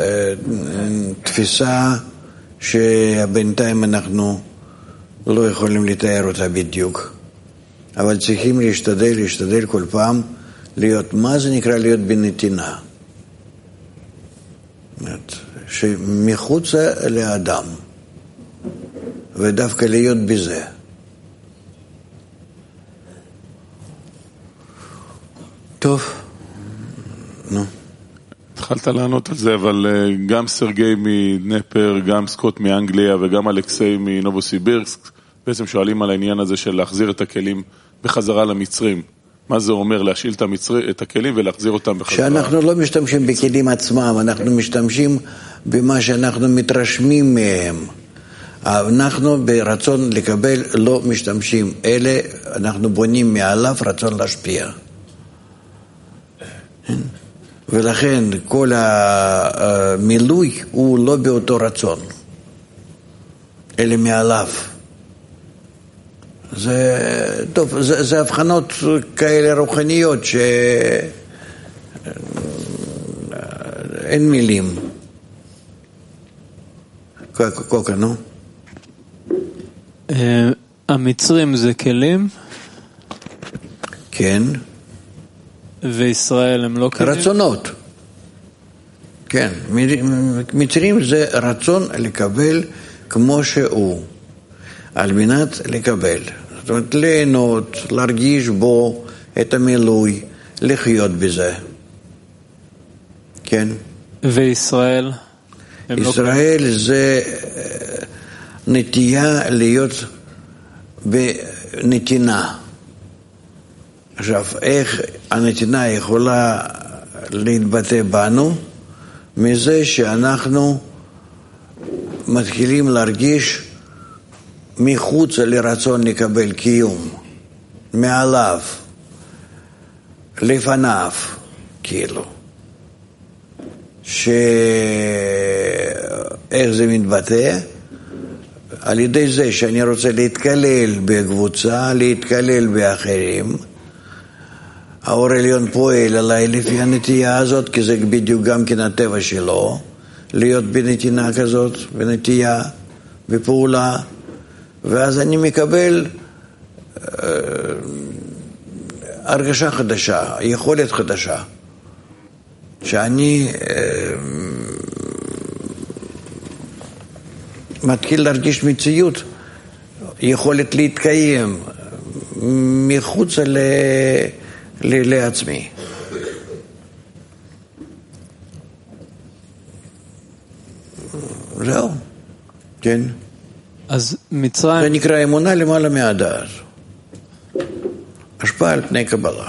S2: תפיסה שבינתיים אנחנו לא יכולים לתאר אותה בדיוק, אבל צריכים להשתדל כל פעם להיות, מה זה נקרא להיות בנתינה? שמחוץ לאדם, ודווקא להיות בזה. טוב, נו.
S10: התחלת לענות על זה, אבל גם סרגי מדנפר, גם סקוט מאנגליה וגם אלכסי מנובוסיבירסק בעצם שואלים על העניין הזה של להחזיר את הכלים בחזרה למצרים. מה זה אומר להשאיל את הכלים ולהחזיר אותם בחזרה?
S2: שאנחנו לא משתמשים בכלים עצמם, אנחנו משתמשים במה שאנחנו מתרשמים מהם. אנחנו ברצון לקבל לא משתמשים, אלה אנחנו בונים מעליו רצון להשפיע. ולכן כל המילוי הוא לא באותו רצון, אלא מעליו. טוב, זה הבחנות כאלה רוחניות שאין מילים. קוקה, נו?
S3: המצרים זה כלים?
S2: כן.
S3: וישראל הם לא כלים?
S2: רצונות. כן, מצרים זה רצון לקבל כמו שהוא, על מנת לקבל. זאת אומרת, ליהנות, להרגיש בו את המילוי, לחיות בזה. כן.
S3: וישראל?
S2: ישראל זה נטייה להיות בנתינה. עכשיו, איך הנתינה יכולה להתבטא בנו? מזה שאנחנו מתחילים להרגיש מחוץ לרצון לקבל קיום, מעליו, לפניו, כאילו. איך זה מתבטא? על ידי זה שאני רוצה להתקלל בקבוצה, להתקלל באחרים. האור העליון פועל עליי לפי הנטייה הזאת, כי זה בדיוק גם כן הטבע שלו, להיות בנתינה כזאת, בנטייה, בפעולה, ואז אני מקבל הרגשה חדשה, יכולת חדשה, שאני מתחיל להרגיש מציאות, יכולת להתקיים מחוץ לעצמי. זהו, כן.
S3: אז מצרים...
S2: זה נקרא אמונה למעלה מהדעת. השפעה על פני קבלה.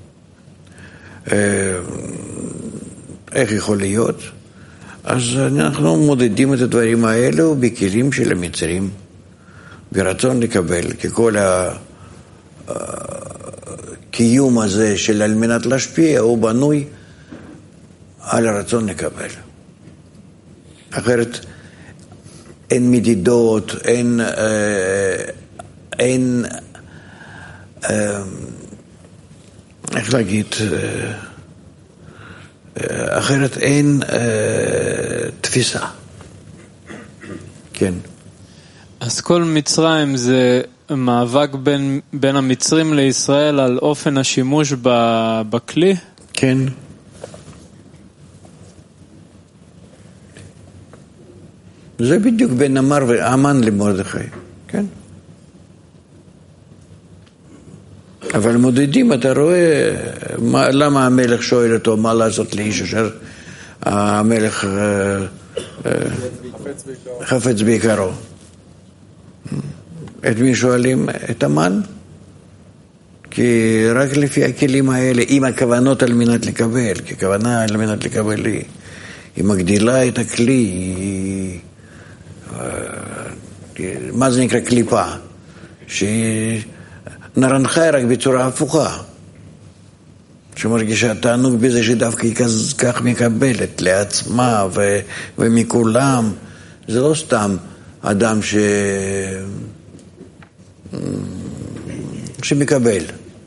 S2: איך יכול להיות? אז אנחנו מודדים את הדברים האלו בכלים של המצרים, ברצון לקבל, כי כל הקיום הזה של על מנת להשפיע הוא בנוי על הרצון לקבל. אחרת אין מדידות, אין איך להגיד, אחרת אין תפיסה. כן.
S3: אז כל מצרים זה מאבק בין המצרים לישראל על אופן השימוש בכלי?
S2: כן. זה בדיוק בין אמר ואמן למרדכי, כן? אבל מודדים, אתה רואה, למה המלך שואל אותו מה לעשות לאיש אשר המלך חפץ בעיקרו. את מי שואלים? את המן. כי רק לפי הכלים האלה, עם הכוונות על מנת לקבל, כי כוונה על מנת לקבל היא מגדילה את הכלי, מה זה נקרא קליפה? שהיא נרנחה רק בצורה הפוכה, שמרגישה תענוג בזה שדווקא היא כך מקבלת לעצמה ומכולם. זה לא סתם אדם שמקבל.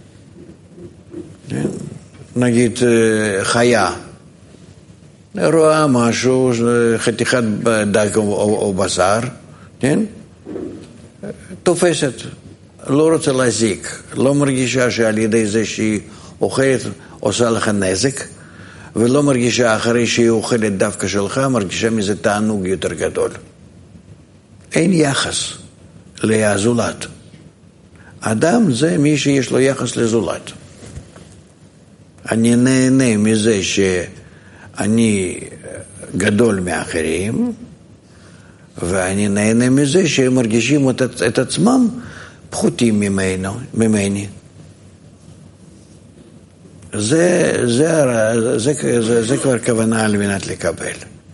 S2: נגיד חיה, רואה משהו, חתיכת דג או בשר, כן? תופסת, לא רוצה להזיק, לא מרגישה שעל ידי זה שהיא אוכלת עושה לך נזק, ולא מרגישה אחרי שהיא אוכלת דווקא שלך, מרגישה מזה תענוג יותר גדול. אין יחס לזולת. אדם זה מי שיש לו יחס לזולת. אני נהנה מזה שאני גדול מאחרים, ואני נהנה מזה שהם מרגישים את עצמם פחותים ממני. זה כבר כוונה על מנת לקבל.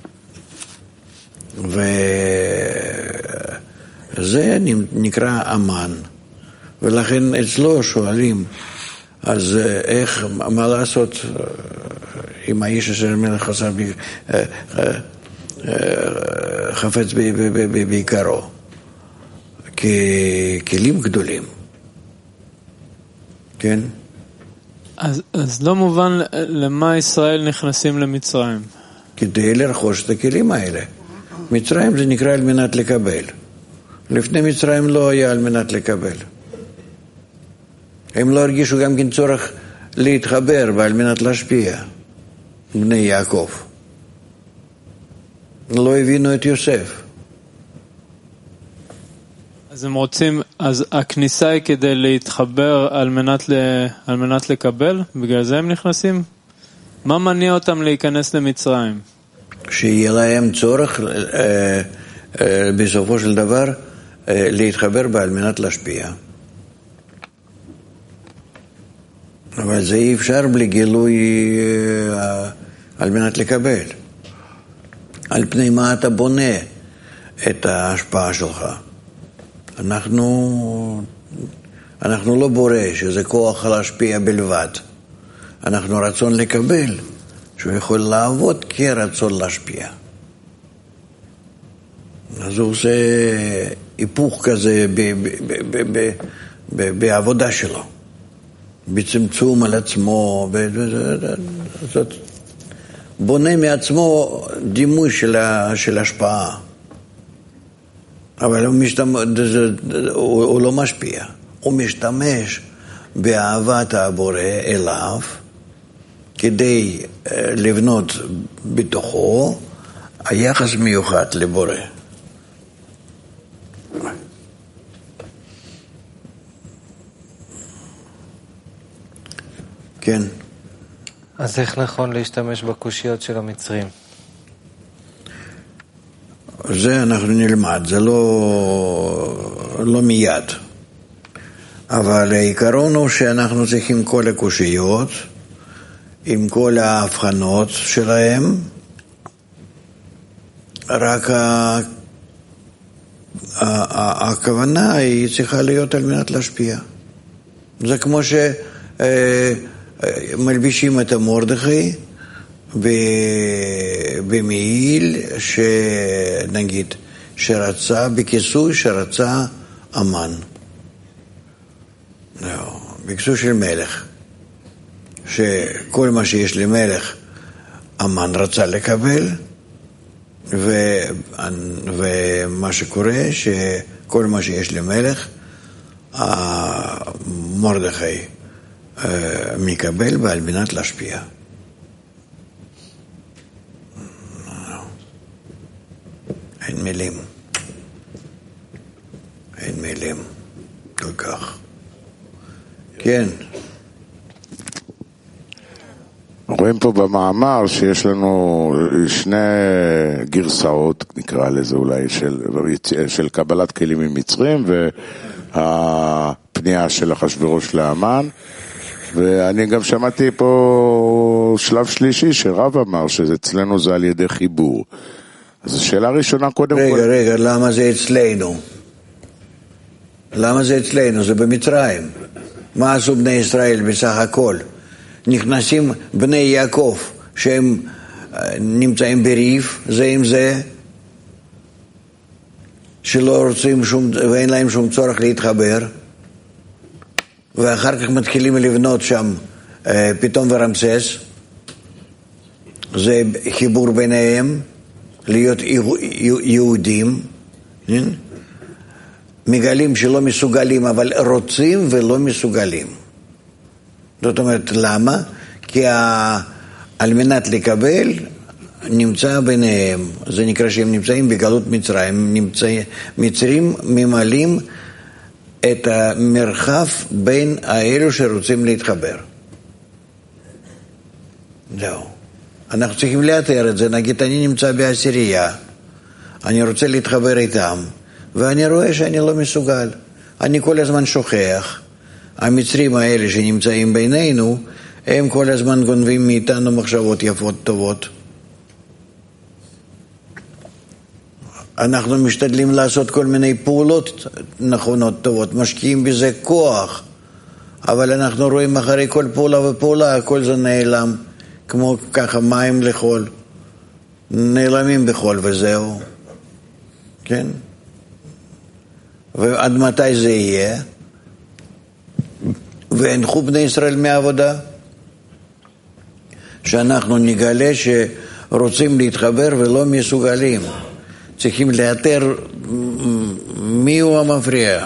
S2: וזה נקרא אמן. ולכן אצלו שואלים, אז איך, מה לעשות עם האיש אשר מלך חפץ בעיקרו? ככלים גדולים. כן?
S3: אז לא מובן למה ישראל נכנסים למצרים.
S2: כדי לרכוש את הכלים האלה. מצרים זה נקרא על מנת לקבל. לפני מצרים לא היה על מנת לקבל. הם לא הרגישו גם כן צורך להתחבר ועל מנת להשפיע. בני יעקב. לא הבינו את יוסף.
S3: אז הם רוצים, אז הכניסה היא כדי להתחבר על מנת לקבל? בגלל זה הם נכנסים? מה מניע אותם להיכנס למצרים?
S2: שיהיה להם צורך בסופו של דבר להתחבר ועל מנת להשפיע. אבל זה אי אפשר בלי גילוי על מנת לקבל. על פני מה אתה בונה את ההשפעה שלך. אנחנו לא בורא שזה כוח להשפיע בלבד. אנחנו רצון לקבל, שהוא יכול לעבוד כרצון להשפיע. אז הוא עושה היפוך כזה בעבודה שלו. בצמצום על עצמו, זאת בונה מעצמו דימוי של השפעה. אבל הוא לא משפיע. הוא משתמש באהבת הבורא אליו כדי לבנות בתוכו היחס מיוחד לבורא. כן.
S1: אז איך נכון להשתמש בקושיות של המצרים?
S2: זה אנחנו נלמד, זה לא מיד. אבל העיקרון הוא שאנחנו צריכים כל הקושיות, עם כל ההבחנות שלהם, רק הכוונה היא צריכה להיות על מנת להשפיע. זה כמו שמלבישים את המרדכי במעיל שנגיד שרצה בכיסוי שרצה אמן, בכיסוי של מלך, שכל מה שיש למלך אמן רצה לקבל, ומה שקורה שכל מה שיש למלך מרדכי מקבל ועל מנת להשפיע. אין מילים כל כך. כן.
S11: רואים פה במאמר שיש לנו שני גרסאות, נקרא לזה אולי, של קבלת כלים ממצרים והפנייה של אחשוורוש להמן. ואני גם שמעתי פה שלב שלישי שרב אמר שאצלנו זה על ידי חיבור. אז השאלה הראשונה קודם כל...
S2: רגע, למה זה אצלנו? למה זה אצלנו? זה במצרים. מה עשו בני ישראל בסך הכל? נכנסים בני יעקב שהם נמצאים בריב זה עם זה, שלא רוצים שום, ואין להם שום צורך להתחבר, ואחר כך מתחילים לבנות שם פתאום ורמסס. זה חיבור ביניהם, להיות יהודים, מגלים שלא מסוגלים אבל רוצים ולא מסוגלים. זאת אומרת, למה? כי על מנת לקבל נמצא ביניהם, זה נקרא שהם נמצאים בגלות מצרים, מצרים ממלאים את המרחב בין האלו שרוצים להתחבר. זהו. אנחנו צריכים לאתר את זה, נגיד אני נמצא בעשירייה, אני רוצה להתחבר איתם, ואני רואה שאני לא מסוגל, אני כל הזמן שוכח, המצרים האלה שנמצאים בינינו, הם כל הזמן גונבים מאיתנו מחשבות יפות טובות. אנחנו משתדלים לעשות כל מיני פעולות נכונות טובות, משקיעים בזה כוח, אבל אנחנו רואים אחרי כל פעולה ופעולה, הכל זה נעלם, כמו ככה מים לחול, נעלמים בחול וזהו, כן? ועד מתי זה יהיה? והנחו בני ישראל מהעבודה, שאנחנו נגלה שרוצים להתחבר ולא מסוגלים. צריכים לאתר מי הוא המפריע.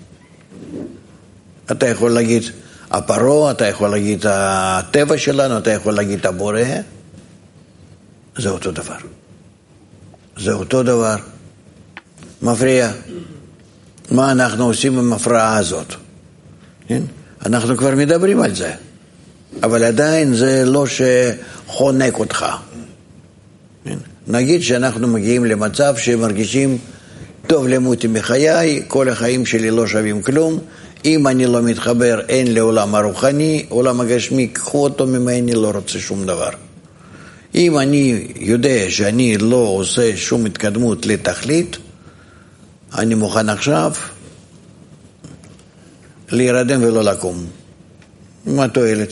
S2: אתה יכול להגיד הפרו, אתה יכול להגיד הטבע שלנו, אתה יכול להגיד הבורא. זה אותו דבר. זה אותו דבר. מפריע. מה אנחנו עושים עם ההפרעה הזאת? כן? אנחנו כבר מדברים על זה. אבל עדיין זה לא שחונק אותך. כן? נגיד שאנחנו מגיעים למצב שמרגישים טוב למותי מחיי, כל החיים שלי לא שווים כלום, אם אני לא מתחבר אין לעולם הרוחני, עולם הגשמי, קחו אותו ממני, לא רוצה שום דבר. אם אני יודע שאני לא עושה שום התקדמות לתכלית, אני מוכן עכשיו להירדם ולא לקום. מה תועלת?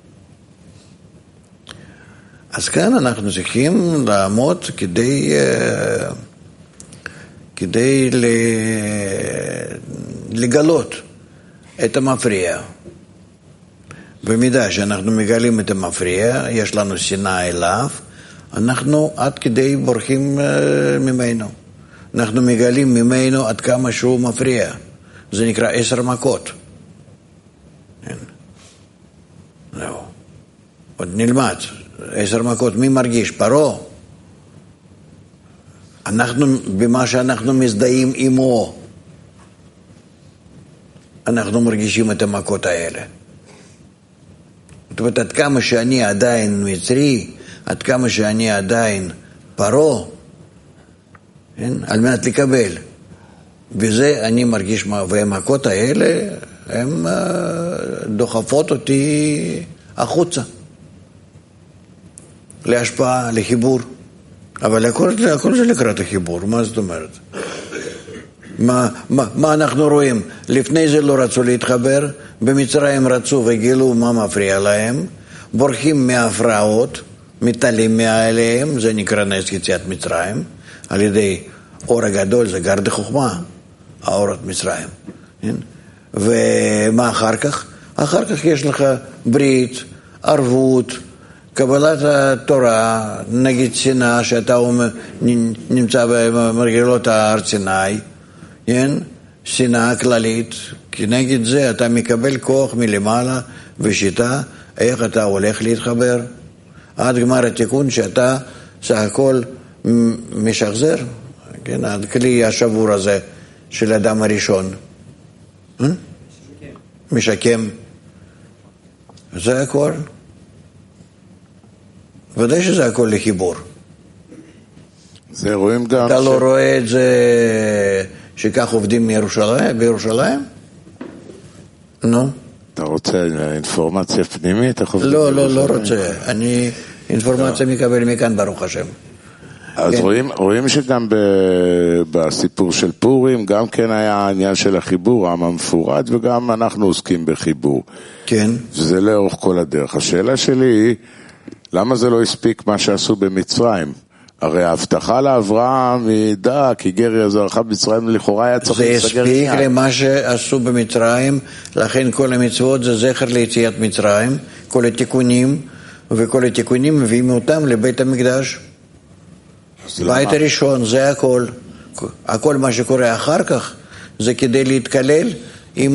S2: אז כאן אנחנו צריכים לעמוד כדי לגלות את המפריע. במידה שאנחנו מגלים את המפריע, יש לנו שנאה אליו, אנחנו עד כדי בורחים ממנו. אנחנו מגלים ממנו עד כמה שהוא מפריע. זה נקרא 10 מכות. זהו. עוד נלמד. 10 מכות, מי מרגיש? פרו. במה שאנחנו מזדהים עמו, אנחנו מרגישים את המכות האלה. זאת אומרת, עד כמה שאני עדיין מצרי, עד כמה שאני עדיין פרו, כן? על מנת לקבל. וזה אני מרגיש, והמכות האלה, הן דוחפות אותי החוצה. להשפעה, לחיבור. אבל הכל זה לקראת החיבור, מה זאת אומרת? מה אנחנו רואים? לפני זה לא רצו להתחבר, במצרים רצו וגילו מה מפריע להם, בורחים מההפרעות, מתעלים מעליהם, זה נקרא נס יציאת מצרים, על ידי אור הגדול, זה גר דחוכמה, האורות מצרים. כן? ומה אחר כך? אחר כך יש לך ברית, ערבות, קבלת התורה, נגיד סיני, שאתה נמצא במרגלות הר סיני, כן? סיני כללית, כי נגד זה אתה מקבל כוח מלמעלה ושיטה, איך אתה הולך להתחבר, עד גמר התיקון שאתה סך הכל משחזר, כן? הכלי השבור הזה של האדם הראשון. משקם. זה הכל. ודאי שזה הכל לחיבור.
S11: זה רואים גם...
S2: אתה לא רואה את זה שכך עובדים בירושלים? נו?
S11: אתה רוצה אינפורמציה פנימית?
S2: לא רוצה. אני אינפורמציה מקבל מכאן, ברוך השם.
S11: אז רואים שגם בסיפור של פורים, גם כן היה העניין של החיבור, העם המפורד, וגם אנחנו עוסקים בחיבור.
S2: כן.
S11: וזה לאורך כל הדרך. השאלה שלי היא, למה זה לא הספיק מה שעשו במצרים? הרי ההבטחה לאברהם היא כי גר יעזרך במצרים, לכאורה היה צריך להיסגר
S2: שנייה. זה הספיק למה שעשו במצרים, לכן כל המצוות זה זכר ליציאת מצרים, כל התיקונים, וכל התיקונים מביאים אותם לבית המקדש. בית הראשון, זה הכל. הכל מה שקורה אחר כך, זה כדי להתקלל עם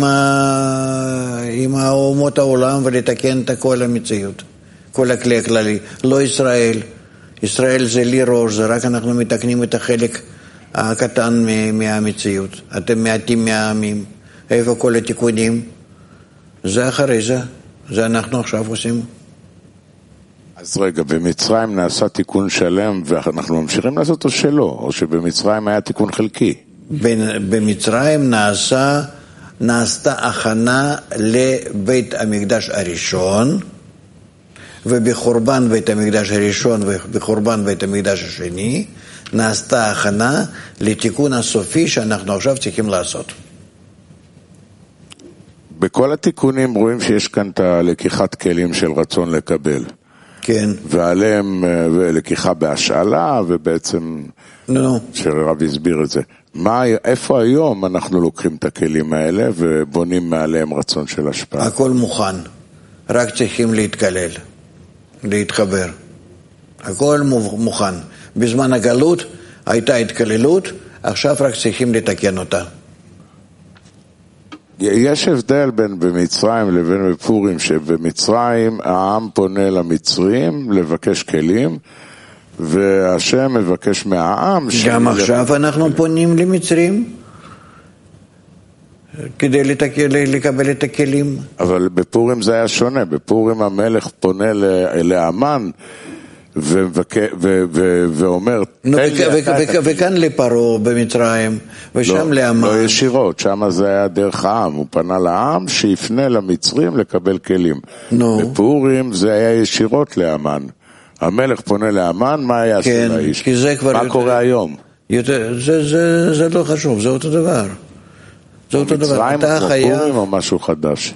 S2: אומות העולם ולתקן את כל המציאות. כל הכלי הכללי, לא ישראל, ישראל זה לי ראש, זה רק אנחנו מתקנים את החלק הקטן מהמציאות. אתם מעטים מהעמים. איפה כל התיקונים? זה אחרי זה. זה אנחנו עכשיו עושים.
S11: אז רגע, במצרים נעשה תיקון שלם ואנחנו ממשיכים לעשות או שלא? או שבמצרים היה תיקון חלקי?
S2: במצרים נעשתה הכנה לבית המקדש הראשון, ובחורבן בית המקדש הראשון ובחורבן בית המקדש השני נעשתה הכנה לתיקון הסופי שאנחנו עכשיו צריכים לעשות.
S11: בכל התיקונים רואים שיש כאן את הלקיחת כלים של רצון לקבל.
S2: כן.
S11: ועליהם לקיחה בהשאלה, ובעצם שרב הסביר את זה. איפה היום אנחנו לוקחים את הכלים האלה ובונים מעליהם רצון של השפעה?
S2: הכל מוכן, רק צריכים להתקלל, להתחבר. הכל מוכן. בזמן הגלות הייתה התקללות, עכשיו רק צריכים לתקן אותה.
S11: יש הבדל בין במצרים לבין בפורים, שבמצרים העם פונה למצרים לבקש כלים, והשם מבקש מהעם
S2: גם עכשיו אנחנו פונים למצרים כדי לקבל את הכלים.
S11: אבל בפורים זה היה שונה. בפורים המלך פונה לאמן ואומר
S2: וכאן לפרעה במצרים ושם לאמן.
S11: לא ישירות, שם זה היה דרך העם. הוא פנה לעם שיפנה למצרים לקבל כלים. בפורים זה היה ישירות לאמן. המלך פונה לאמן, מה היה של האיש? מה קורה היום?
S2: זה לא חשוב, זה אותו דבר. זה אותו דבר.
S11: מצרים כמו פורים או משהו חדש?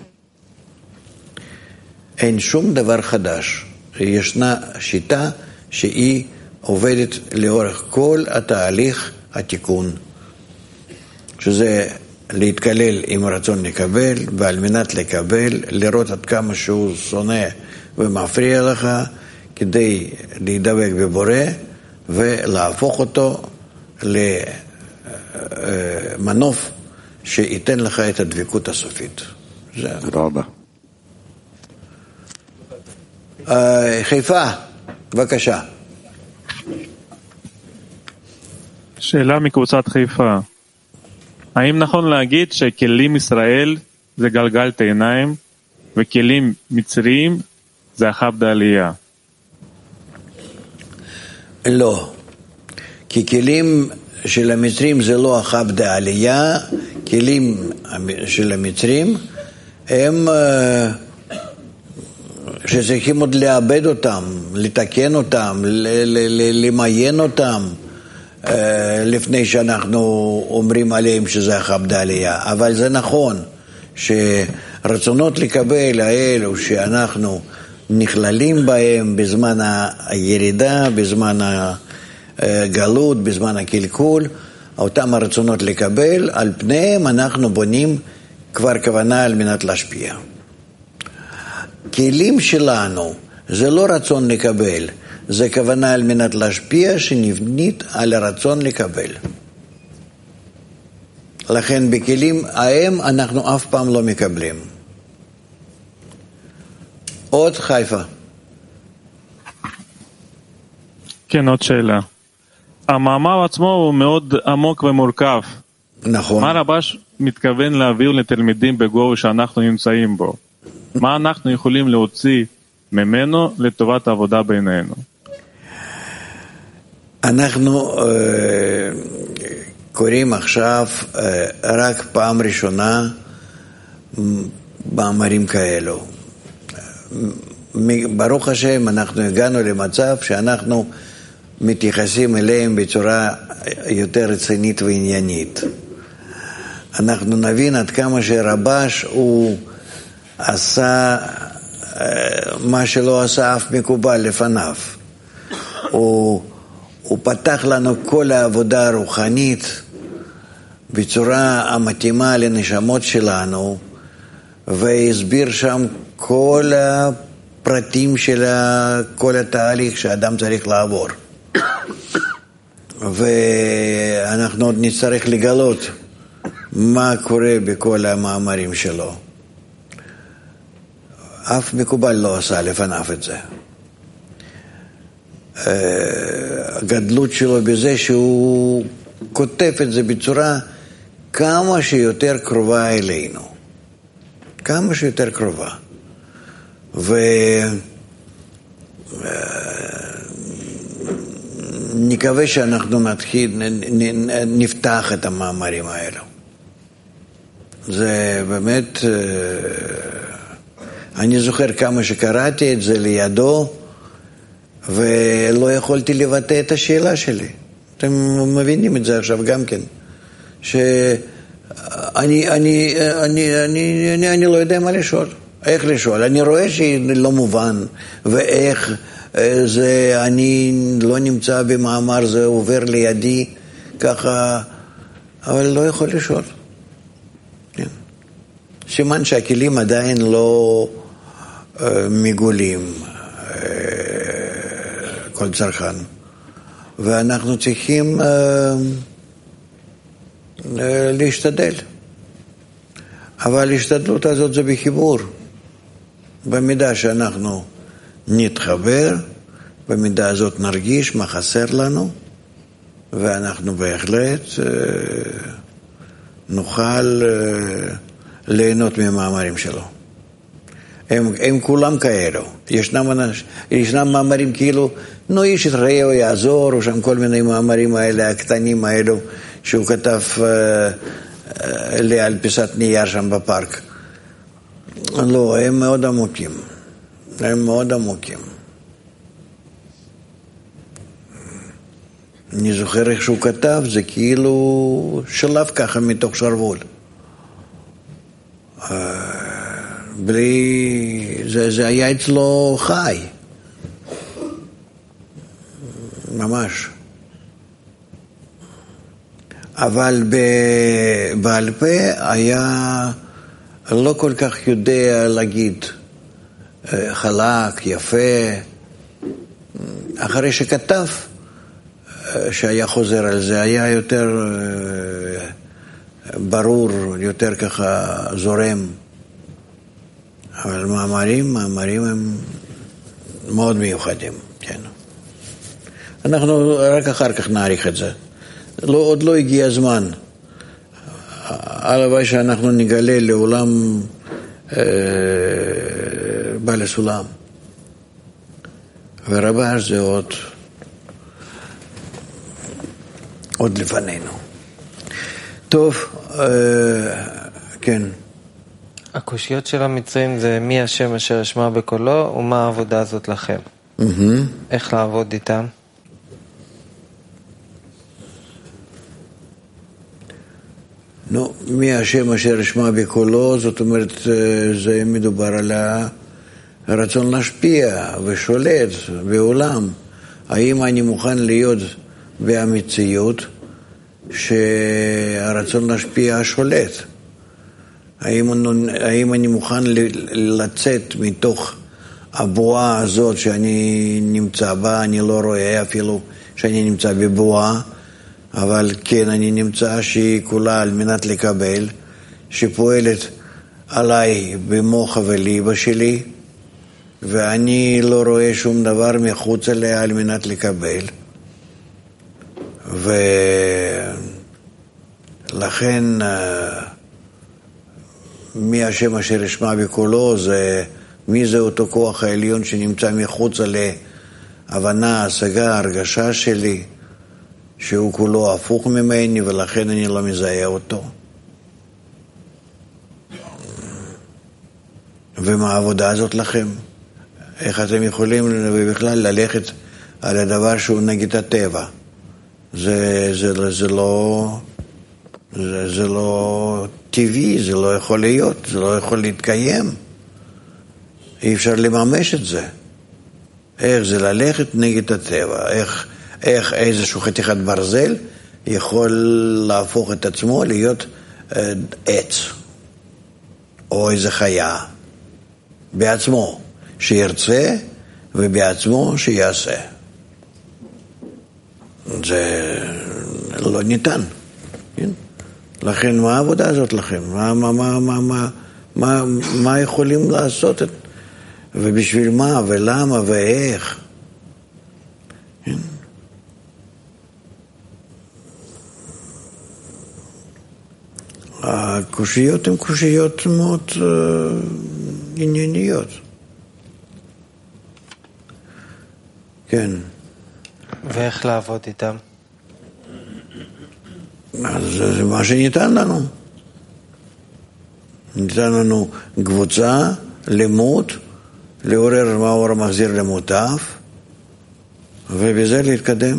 S2: אין שום דבר חדש. ישנה שיטה שהיא עובדת לאורך כל התהליך התיקון, שזה להתקלל עם רצון לקבל, ועל מנת לקבל, לראות עד כמה שהוא שונא ומפריע לך, כדי להידבק בבורא ולהפוך אותו למנוף שייתן לך את הדבקות הסופית.
S11: תודה רבה.
S2: חיפה, בבקשה.
S12: שאלה מקבוצת חיפה. האם נכון להגיד שכלים ישראל זה גלגל עיניים וכלים מצריים זה אחב דעלייה?
S2: לא, כי כלים של המצרים זה לא אחב דעלייה. כלים של המצרים הם שצריכים עוד לאבד אותם, לתקן אותם, למיין אותם, לפני שאנחנו אומרים עליהם שזה אחב דעלייה. אבל זה נכון שרצונות לקבל האלו שאנחנו נכללים בהם בזמן הירידה, בזמן הגלות, בזמן הקלקול, אותם הרצונות לקבל, על פניהם אנחנו בונים כבר כוונה על מנת להשפיע. כלים שלנו זה לא רצון לקבל, זה כוונה על מנת להשפיע שנבנית על הרצון לקבל. לכן בכלים ההם אנחנו אף פעם לא מקבלים. עוד חיפה.
S12: כן, עוד שאלה. המאמר עצמו הוא מאוד עמוק ומורכב.
S2: נכון.
S12: מה רבש מתכוון להעביר לתלמידים בגובה שאנחנו נמצאים בו? מה אנחנו יכולים להוציא ממנו לטובת העבודה בינינו?
S2: אנחנו קוראים עכשיו רק פעם ראשונה מאמרים כאלו. ברוך השם אנחנו הגענו למצב שאנחנו מתייחסים אליהם בצורה יותר רצינית ועניינית. אנחנו נבין עד כמה שרבש הוא עשה מה שלא עשה אף מקובל לפניו. הוא פתח לנו כל העבודה הרוחנית בצורה המתאימה לנשמות שלנו, והסביר שם כל הפרטים של כל התהליך שאדם צריך לעבור. ואנחנו עוד נצטרך לגלות מה קורה בכל המאמרים שלו. אף מקובל לא עשה לפניו את זה. הגדלות שלו בזה שהוא כותב את זה בצורה כמה שיותר קרובה אלינו. כמה שיותר קרובה. ונקווה שאנחנו נפתח את המאמרים האלו. זה באמת, אני זוכר כמה שקראתי את זה לידו, ולא יכולתי לבטא את השאלה שלי. אתם מבינים את זה עכשיו גם כן. אני לא יודע מה לשאול. איך לשאול? אני רואה שלא מובן, ואיך זה, אני לא נמצא במאמר, זה עובר לידי, ככה, אבל לא יכול לשאול. כן. סימן שהכלים עדיין לא מגולים, כל צרכן. ואנחנו צריכים להשתדל. אבל ההשתדלות הזאת זה בחיבור. במידה שאנחנו נתחבר, במידה הזאת נרגיש מה חסר לנו, ואנחנו בהחלט נוכל ליהנות מהמאמרים שלו. הם כולם כאלו. ישנם מאמרים כאילו, איש יתראה או יעזור, או שם כל מיני מאמרים האלה, הקטנים האלו, שהוא כתב לי על פיסת נייר שם בפארק. לא, הם מאוד עמוקים. הם מאוד עמוקים. אני זוכר איך שהוא כתב, זה כאילו שלב ככה מתוך שרוול. בלי, זה היה אצלו חי. ממש. אבל בעל פה היה לא כל כך יודע להגיד חלק, יפה. אחרי שכתב, שהיה חוזר על זה, היה יותר ברור, יותר ככה זורם. אבל מאמרים הם מאוד מיוחדים, כן. אנחנו רק אחר כך נעריך את זה. עוד לא הגיע הזמן. הלוואי שאנחנו נגלה לעולם בעל הסולם. ורבש זה עוד לפנינו. טוב, כן.
S1: הקושיות של המצרים זה מי השם אשר ישמע בקולו ומה העבודה הזאת לכם. איך לעבוד איתם?
S2: מי השם אשר ישמע בקולו, זאת אומרת, זה מדובר על הרצון להשפיע ושולט בעולם. האם אני מוכן להיות במציאות שהרצון להשפיע שולט? האם אני מוכן לצאת מתוך הבועה הזאת שאני נמצא בה, אני לא רואה אפילו שאני נמצא בבועה, אבל כן אני נמצא שהיא כולה על מנת לקבל, שפועלת עליי במוח וליבה שלי, ואני לא רואה שום דבר מחוץ אליה על מנת לקבל. ולכן מי השם אשר ישמע בקולו, זה מי זה אותו כוח העליון שנמצא מחוץ להבנה, השגה, הרגשה שלי, שהוא כולו הפוך ממני, ולכן אני לא מזהה אותו. ומה העבודה הזאת לכם? איך אתם יכולים בכלל ללכת על הדבר שהוא נגד הטבע? זה לא טבעי, זה לא יכול להיות, זה לא יכול להתקיים. אי אפשר לממש את זה. איך זה ללכת נגד הטבע? איך איזשהו חתיכת ברזל יכול להפוך את עצמו להיות עץ או איזו חיה בעצמו שירצה ובעצמו שיעשה. זה לא ניתן. לכן מה העבודה הזאת לכם? מה יכולים לעשות? ובשביל מה ולמה ואיך? הקושיות הן קושיות מאוד ענייניות. כן.
S1: ואיך לעבוד איתם?
S2: אז זה מה שניתן לנו. ניתן לנו קבוצה, לימוד, לעורר מאור מחזיר למוטב, ובזה להתקדם.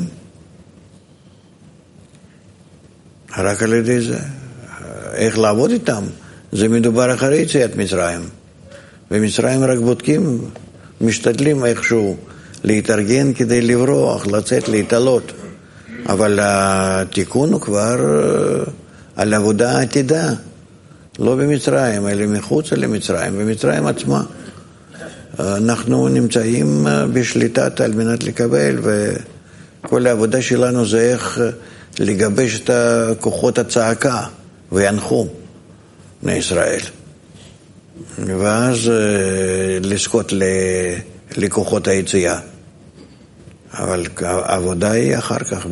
S2: רק על ידי זה. איך לעבוד איתם? זה מדובר אחרי יציאת מצרים. במצרים רק בודקים, משתדלים איכשהו להתארגן כדי לברוח, לצאת, להתעלות. אבל התיקון הוא כבר על עבודה עתידה. לא במצרים, אלא מחוץ למצרים, במצרים עצמה. אנחנו נמצאים בשליטת על מנת לקבל, וכל העבודה שלנו זה איך לגבש את כוחות הצעקה וינחו בני ישראל. ואז לזכות לכוחות היציאה. אבל העבודה היא אחר כך.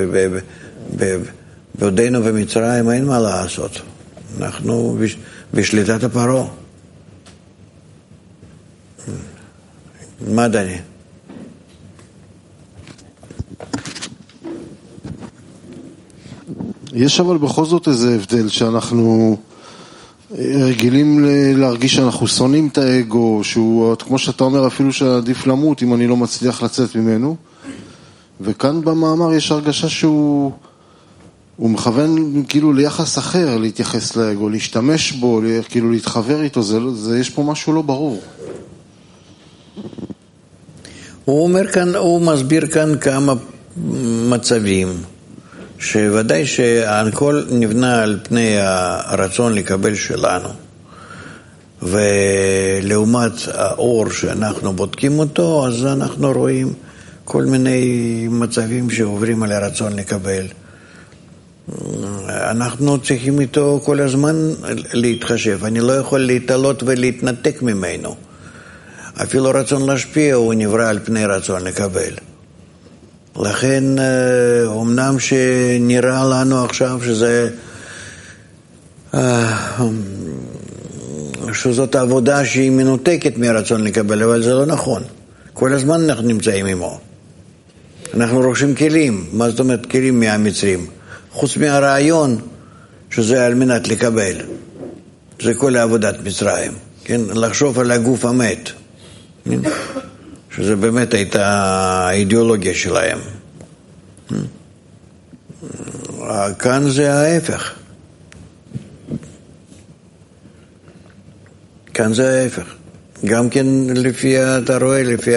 S2: בעודנו במצרים אין מה לעשות. אנחנו בשליטת הפרעה. מה דני?
S13: יש אבל בכל זאת איזה הבדל שאנחנו רגילים להרגיש שאנחנו שונאים את האגו, שהוא, כמו שאתה אומר, אפילו שעדיף למות אם אני לא מצליח לצאת ממנו. וכאן במאמר יש הרגשה שהוא מכוון כאילו ליחס אחר להתייחס לאגו, להשתמש בו, כאילו להתחבר איתו, יש פה משהו לא ברור.
S2: הוא מסביר כאן כמה מצבים, שוודאי שהכל נבנה על פני הרצון לקבל שלנו, ולעומת האור שאנחנו בודקים אותו, אז אנחנו רואים כל מיני מצבים שעוברים על הרצון לקבל. אנחנו צריכים איתו כל הזמן להתחשב. אני לא יכול להתעלות ולהתנתק ממנו. אפילו רצון להשפיע הוא נברא על פני רצון לקבל. לכן אמנם שנראה לנו עכשיו שזאת עבודה שהיא מנותקת מהרצון לקבל, אבל זה לא נכון. כל הזמן אנחנו נמצאים עמו. אנחנו רוכשים כלים. מה זאת אומרת כלים מהמצרים? חוץ מהרעיון שזה על מנת לקבל. זה כל עבודת מצרים. כן? לחשוב על הגוף המת. כן? שזה באמת הייתה האידיאולוגיה שלהם. כאן זה ההפך. כאן זה ההפך. גם כן לפי, אתה רואה, לפי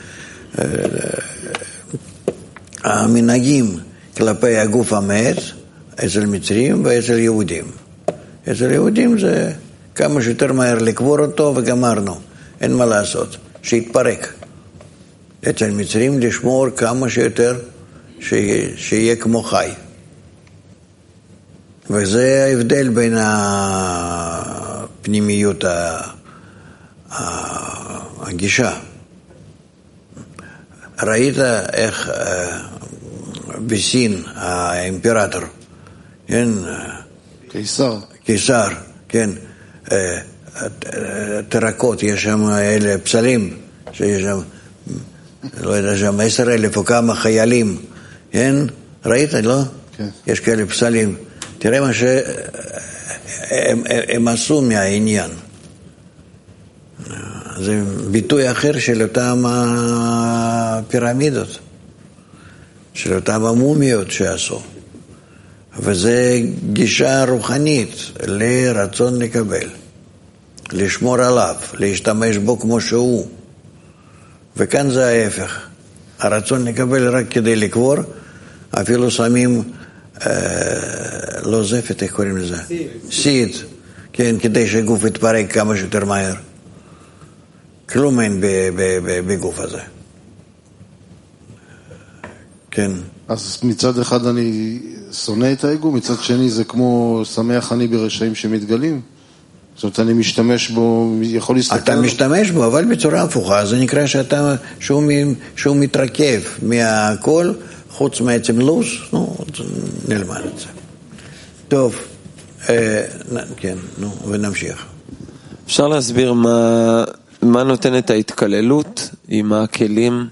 S2: המנהגים כלפי הגוף המת, אצל מצרים ואצל יהודים. אצל יהודים זה כמה שיותר מהר לקבור אותו וגמרנו. אין מה לעשות. שיתפרק. אצל מצרים לשמור כמה שיותר שיהיה כמו חי. וזה ההבדל בין הפנימיות הגישה. ראית איך בסין האימפרטור, כן? קיסר, כן. תרקות, יש שם אלה פסלים, שיש שם, לא יודע, שם 10,000 או כמה חיילים, כן? ראית, לא? כן. יש כאלה פסלים. תראה מה שהם עשו מהעניין. זה ביטוי אחר של אותם הפירמידות, של אותם המומיות שעשו. וזה גישה רוחנית לרצון לקבל, לשמור עליו, להשתמש בו כמו שהוא. וכאן זה ההפך. הרצון לקבל רק כדי לקבור, אפילו שמים, לא זפת, איך קוראים לזה? סיד. כן, כדי שהגוף יתפרק כמה שיותר מהר. כלום אין בגוף הזה. כן.
S13: אז מצד אחד אני שונא את האגו, מצד שני זה כמו שמח אני ברשעים שמתגלים. זאת אומרת, אני משתמש בו, יכול להסתכל...
S2: אתה משתמש בו, אבל בצורה הפוכה. זה נקרא שהוא מתרכב מהכל, חוץ מעצם לו"ז, נו, נלמד את זה. טוב, כן, ונמשיך.
S4: אפשר להסביר מה נותן את ההתקללות עם הכלים?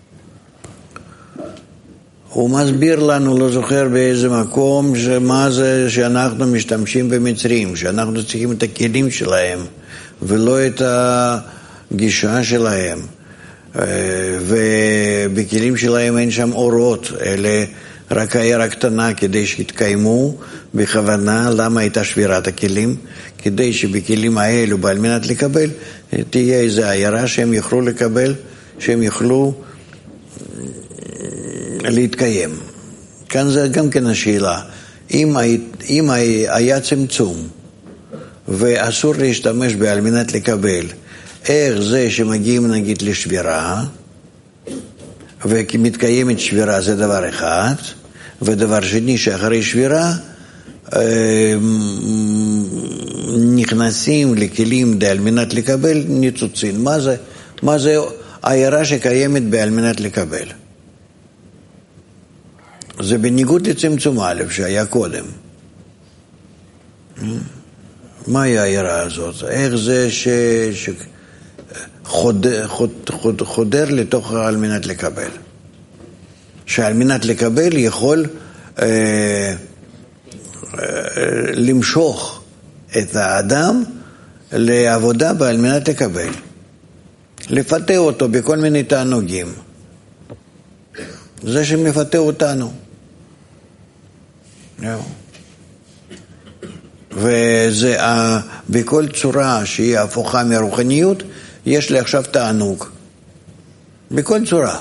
S2: הוא מסביר לנו, לא זוכר באיזה מקום, מה זה שאנחנו משתמשים במצרים, שאנחנו צריכים את הכלים שלהם ולא את הגישה שלהם, ובכלים שלהם אין שם אורות, אלה רק הערה קטנה כדי שיתקיימו בכוונה. למה הייתה שבירת הכלים? כדי שבכלים האלו, בעל מנת לקבל, תהיה איזו הערה שהם יוכלו לקבל, שהם יוכלו להתקיים. כאן זה גם כן השאלה, אם היה צמצום ואסור להשתמש בעל מנת לקבל, איך זה שמגיעים נגיד לשבירה ומתקיימת שבירה, זה דבר אחד, ודבר שני שאחרי שבירה נכנסים לכלים על מנת לקבל ניצוצין. מה זה הערה שקיימת בעל מנת לקבל? זה בניגוד לצמצום א' שהיה קודם. מהי הערה הזאת? איך זה שחודר לתוך על מנת לקבל? שעל מנת לקבל יכול למשוך את האדם לעבודה בעל מנת לקבל, לפתה אותו בכל מיני תענוגים. זה שמפתה אותנו. וזה בכל צורה שהיא הפוכה מרוחניות, יש לי עכשיו תענוג. בכל צורה.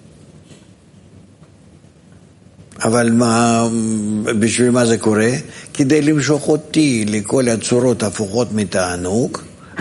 S2: אבל בשביל מה זה קורה? כדי למשוך אותי לכל הצורות הפוכות מתענוג,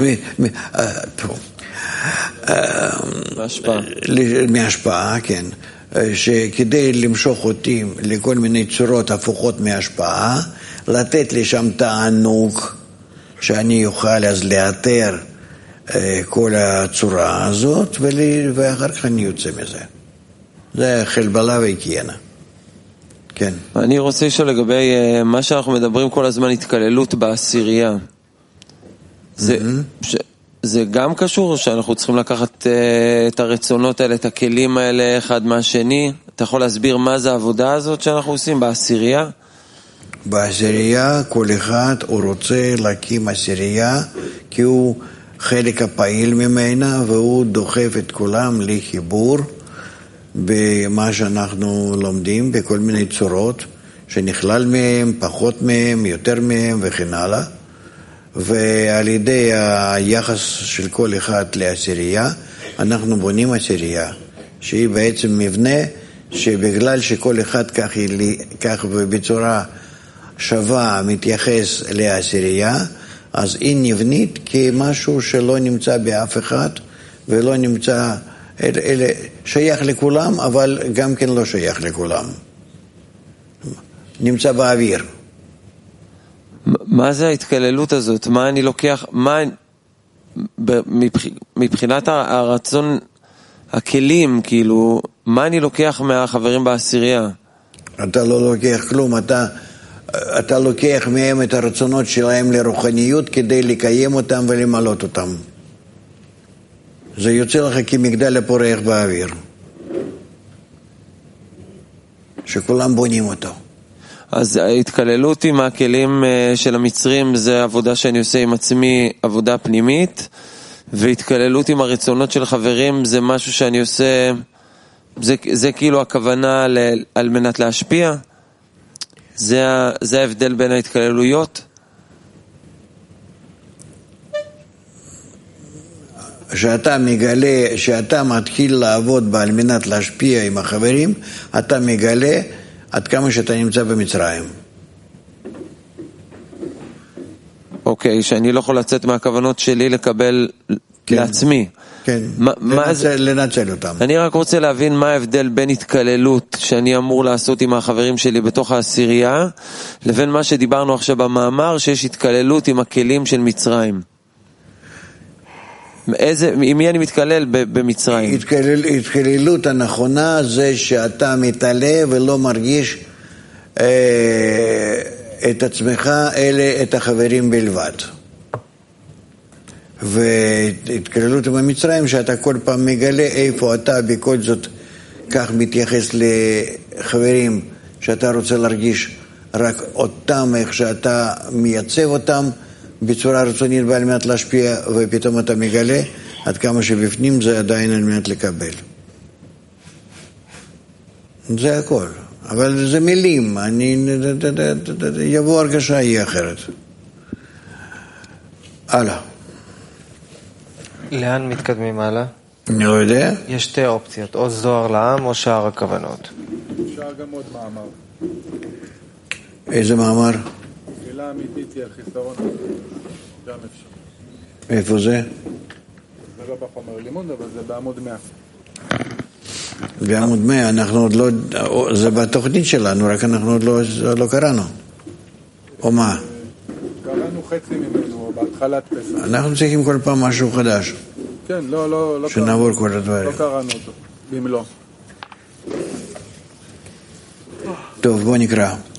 S2: מהשפעה, כן. שכדי למשוך אותי לכל מיני צורות הפוכות מהשפעה, לתת לי שם תענוג, שאני אוכל אז לאתר כל הצורה הזאת, ואחר כך אני יוצא מזה. זה חלבלה והקיינה. כן.
S4: אני רוצה לשאול לגבי מה שאנחנו מדברים כל הזמן, התקללות בעשירייה. זה גם קשור שאנחנו צריכים לקחת את הרצונות האלה, את הכלים האלה אחד מהשני? אתה יכול להסביר מה זה העבודה הזאת שאנחנו עושים בעשירייה?
S2: בעשירייה כל אחד הוא רוצה להקים עשירייה כי הוא חלק הפעיל ממנה, והוא דוחף את כולם לחיבור במה שאנחנו לומדים בכל מיני צורות שנכלל מהם, פחות מהם, יותר מהם וכן הלאה. ועל ידי היחס של כל אחד לעשירייה אנחנו בונים עשירייה שהיא בעצם מבנה שבגלל שכל אחד כך בצורה שווה מתייחס לעשירייה, אז היא נבנית כמשהו שלא נמצא באף אחד ולא נמצא, אלא שייך לכולם אבל גם כן לא שייך לכולם, נמצא באוויר.
S4: מה זה ההתקללות הזאת? מה אני לוקח, מבחינת הרצון, הכלים, כאילו, מה אני לוקח מהחברים בעשירייה?
S2: אתה לא לוקח כלום, אתה לוקח מהם את הרצונות שלהם לרוחניות כדי לקיים אותם ולמלות אותם. זה יוצא לך כמגדל הפורח באוויר, שכולם בונים אותו.
S4: אז ההתקללות עם הכלים של המצרים זה עבודה שאני עושה עם עצמי, עבודה פנימית, והתקללות עם הרצונות של חברים זה משהו שאני עושה, זה כאילו הכוונה על מנת להשפיע? זה ההבדל בין ההתקללויות?
S2: שאתה מגלה, שאתה מתחיל לעבוד בעל מנת להשפיע עם החברים, אתה מגלה עד כמה שאתה נמצא במצרים.
S4: אוקיי, שאני לא יכול לצאת מהכוונות שלי לקבל לעצמי.
S2: כן, לנצל אותם.
S4: אני רק רוצה להבין מה ההבדל בין התקללות שאני אמור לעשות עם החברים שלי בתוך העשירייה, לבין מה שדיברנו עכשיו במאמר, שיש התקללות עם הכלים של מצרים. עם מי אני מתקלל במצרים?
S2: התקללות הנכונה זה שאתה מתעלה ולא מרגיש את עצמך אלה את החברים בלבד. והתקללות עם המצרים שאתה כל פעם מגלה איפה אתה בכל זאת כך מתייחס לחברים שאתה רוצה להרגיש רק אותם איך שאתה מייצב אותם בצורה רצונית ועל מנת להשפיע, ופתאום אתה מגלה עד כמה שבפנים זה עדיין על מנת לקבל. זה הכל. אבל זה מילים, יבוא הרגשה יהיה אחרת. הלאה.
S1: לאן מתקדמים הלאה?
S2: אני לא יודע.
S1: יש שתי אופציות, או זוהר לעם או שער הכוונות.
S10: אפשר גם עוד מאמר.
S2: איזה מאמר?
S10: שאלה אמיתית היא על חיסרון. גם אפשר.
S2: איפה זה?
S10: זה לא בחומר לימוד, אבל זה בעמוד 100.
S2: בעמוד 100, אנחנו עוד לא, זה בתוכנית שלנו, רק אנחנו עוד לא קראנו. או מה?
S10: קראנו חצי ממנו, בהתחלת פסח.
S2: אנחנו צריכים כל פעם משהו חדש.
S10: כן, לא
S2: שנעבור כל הדברים.
S10: לא קראנו אותו, במלוא.
S2: טוב, בוא נקרא.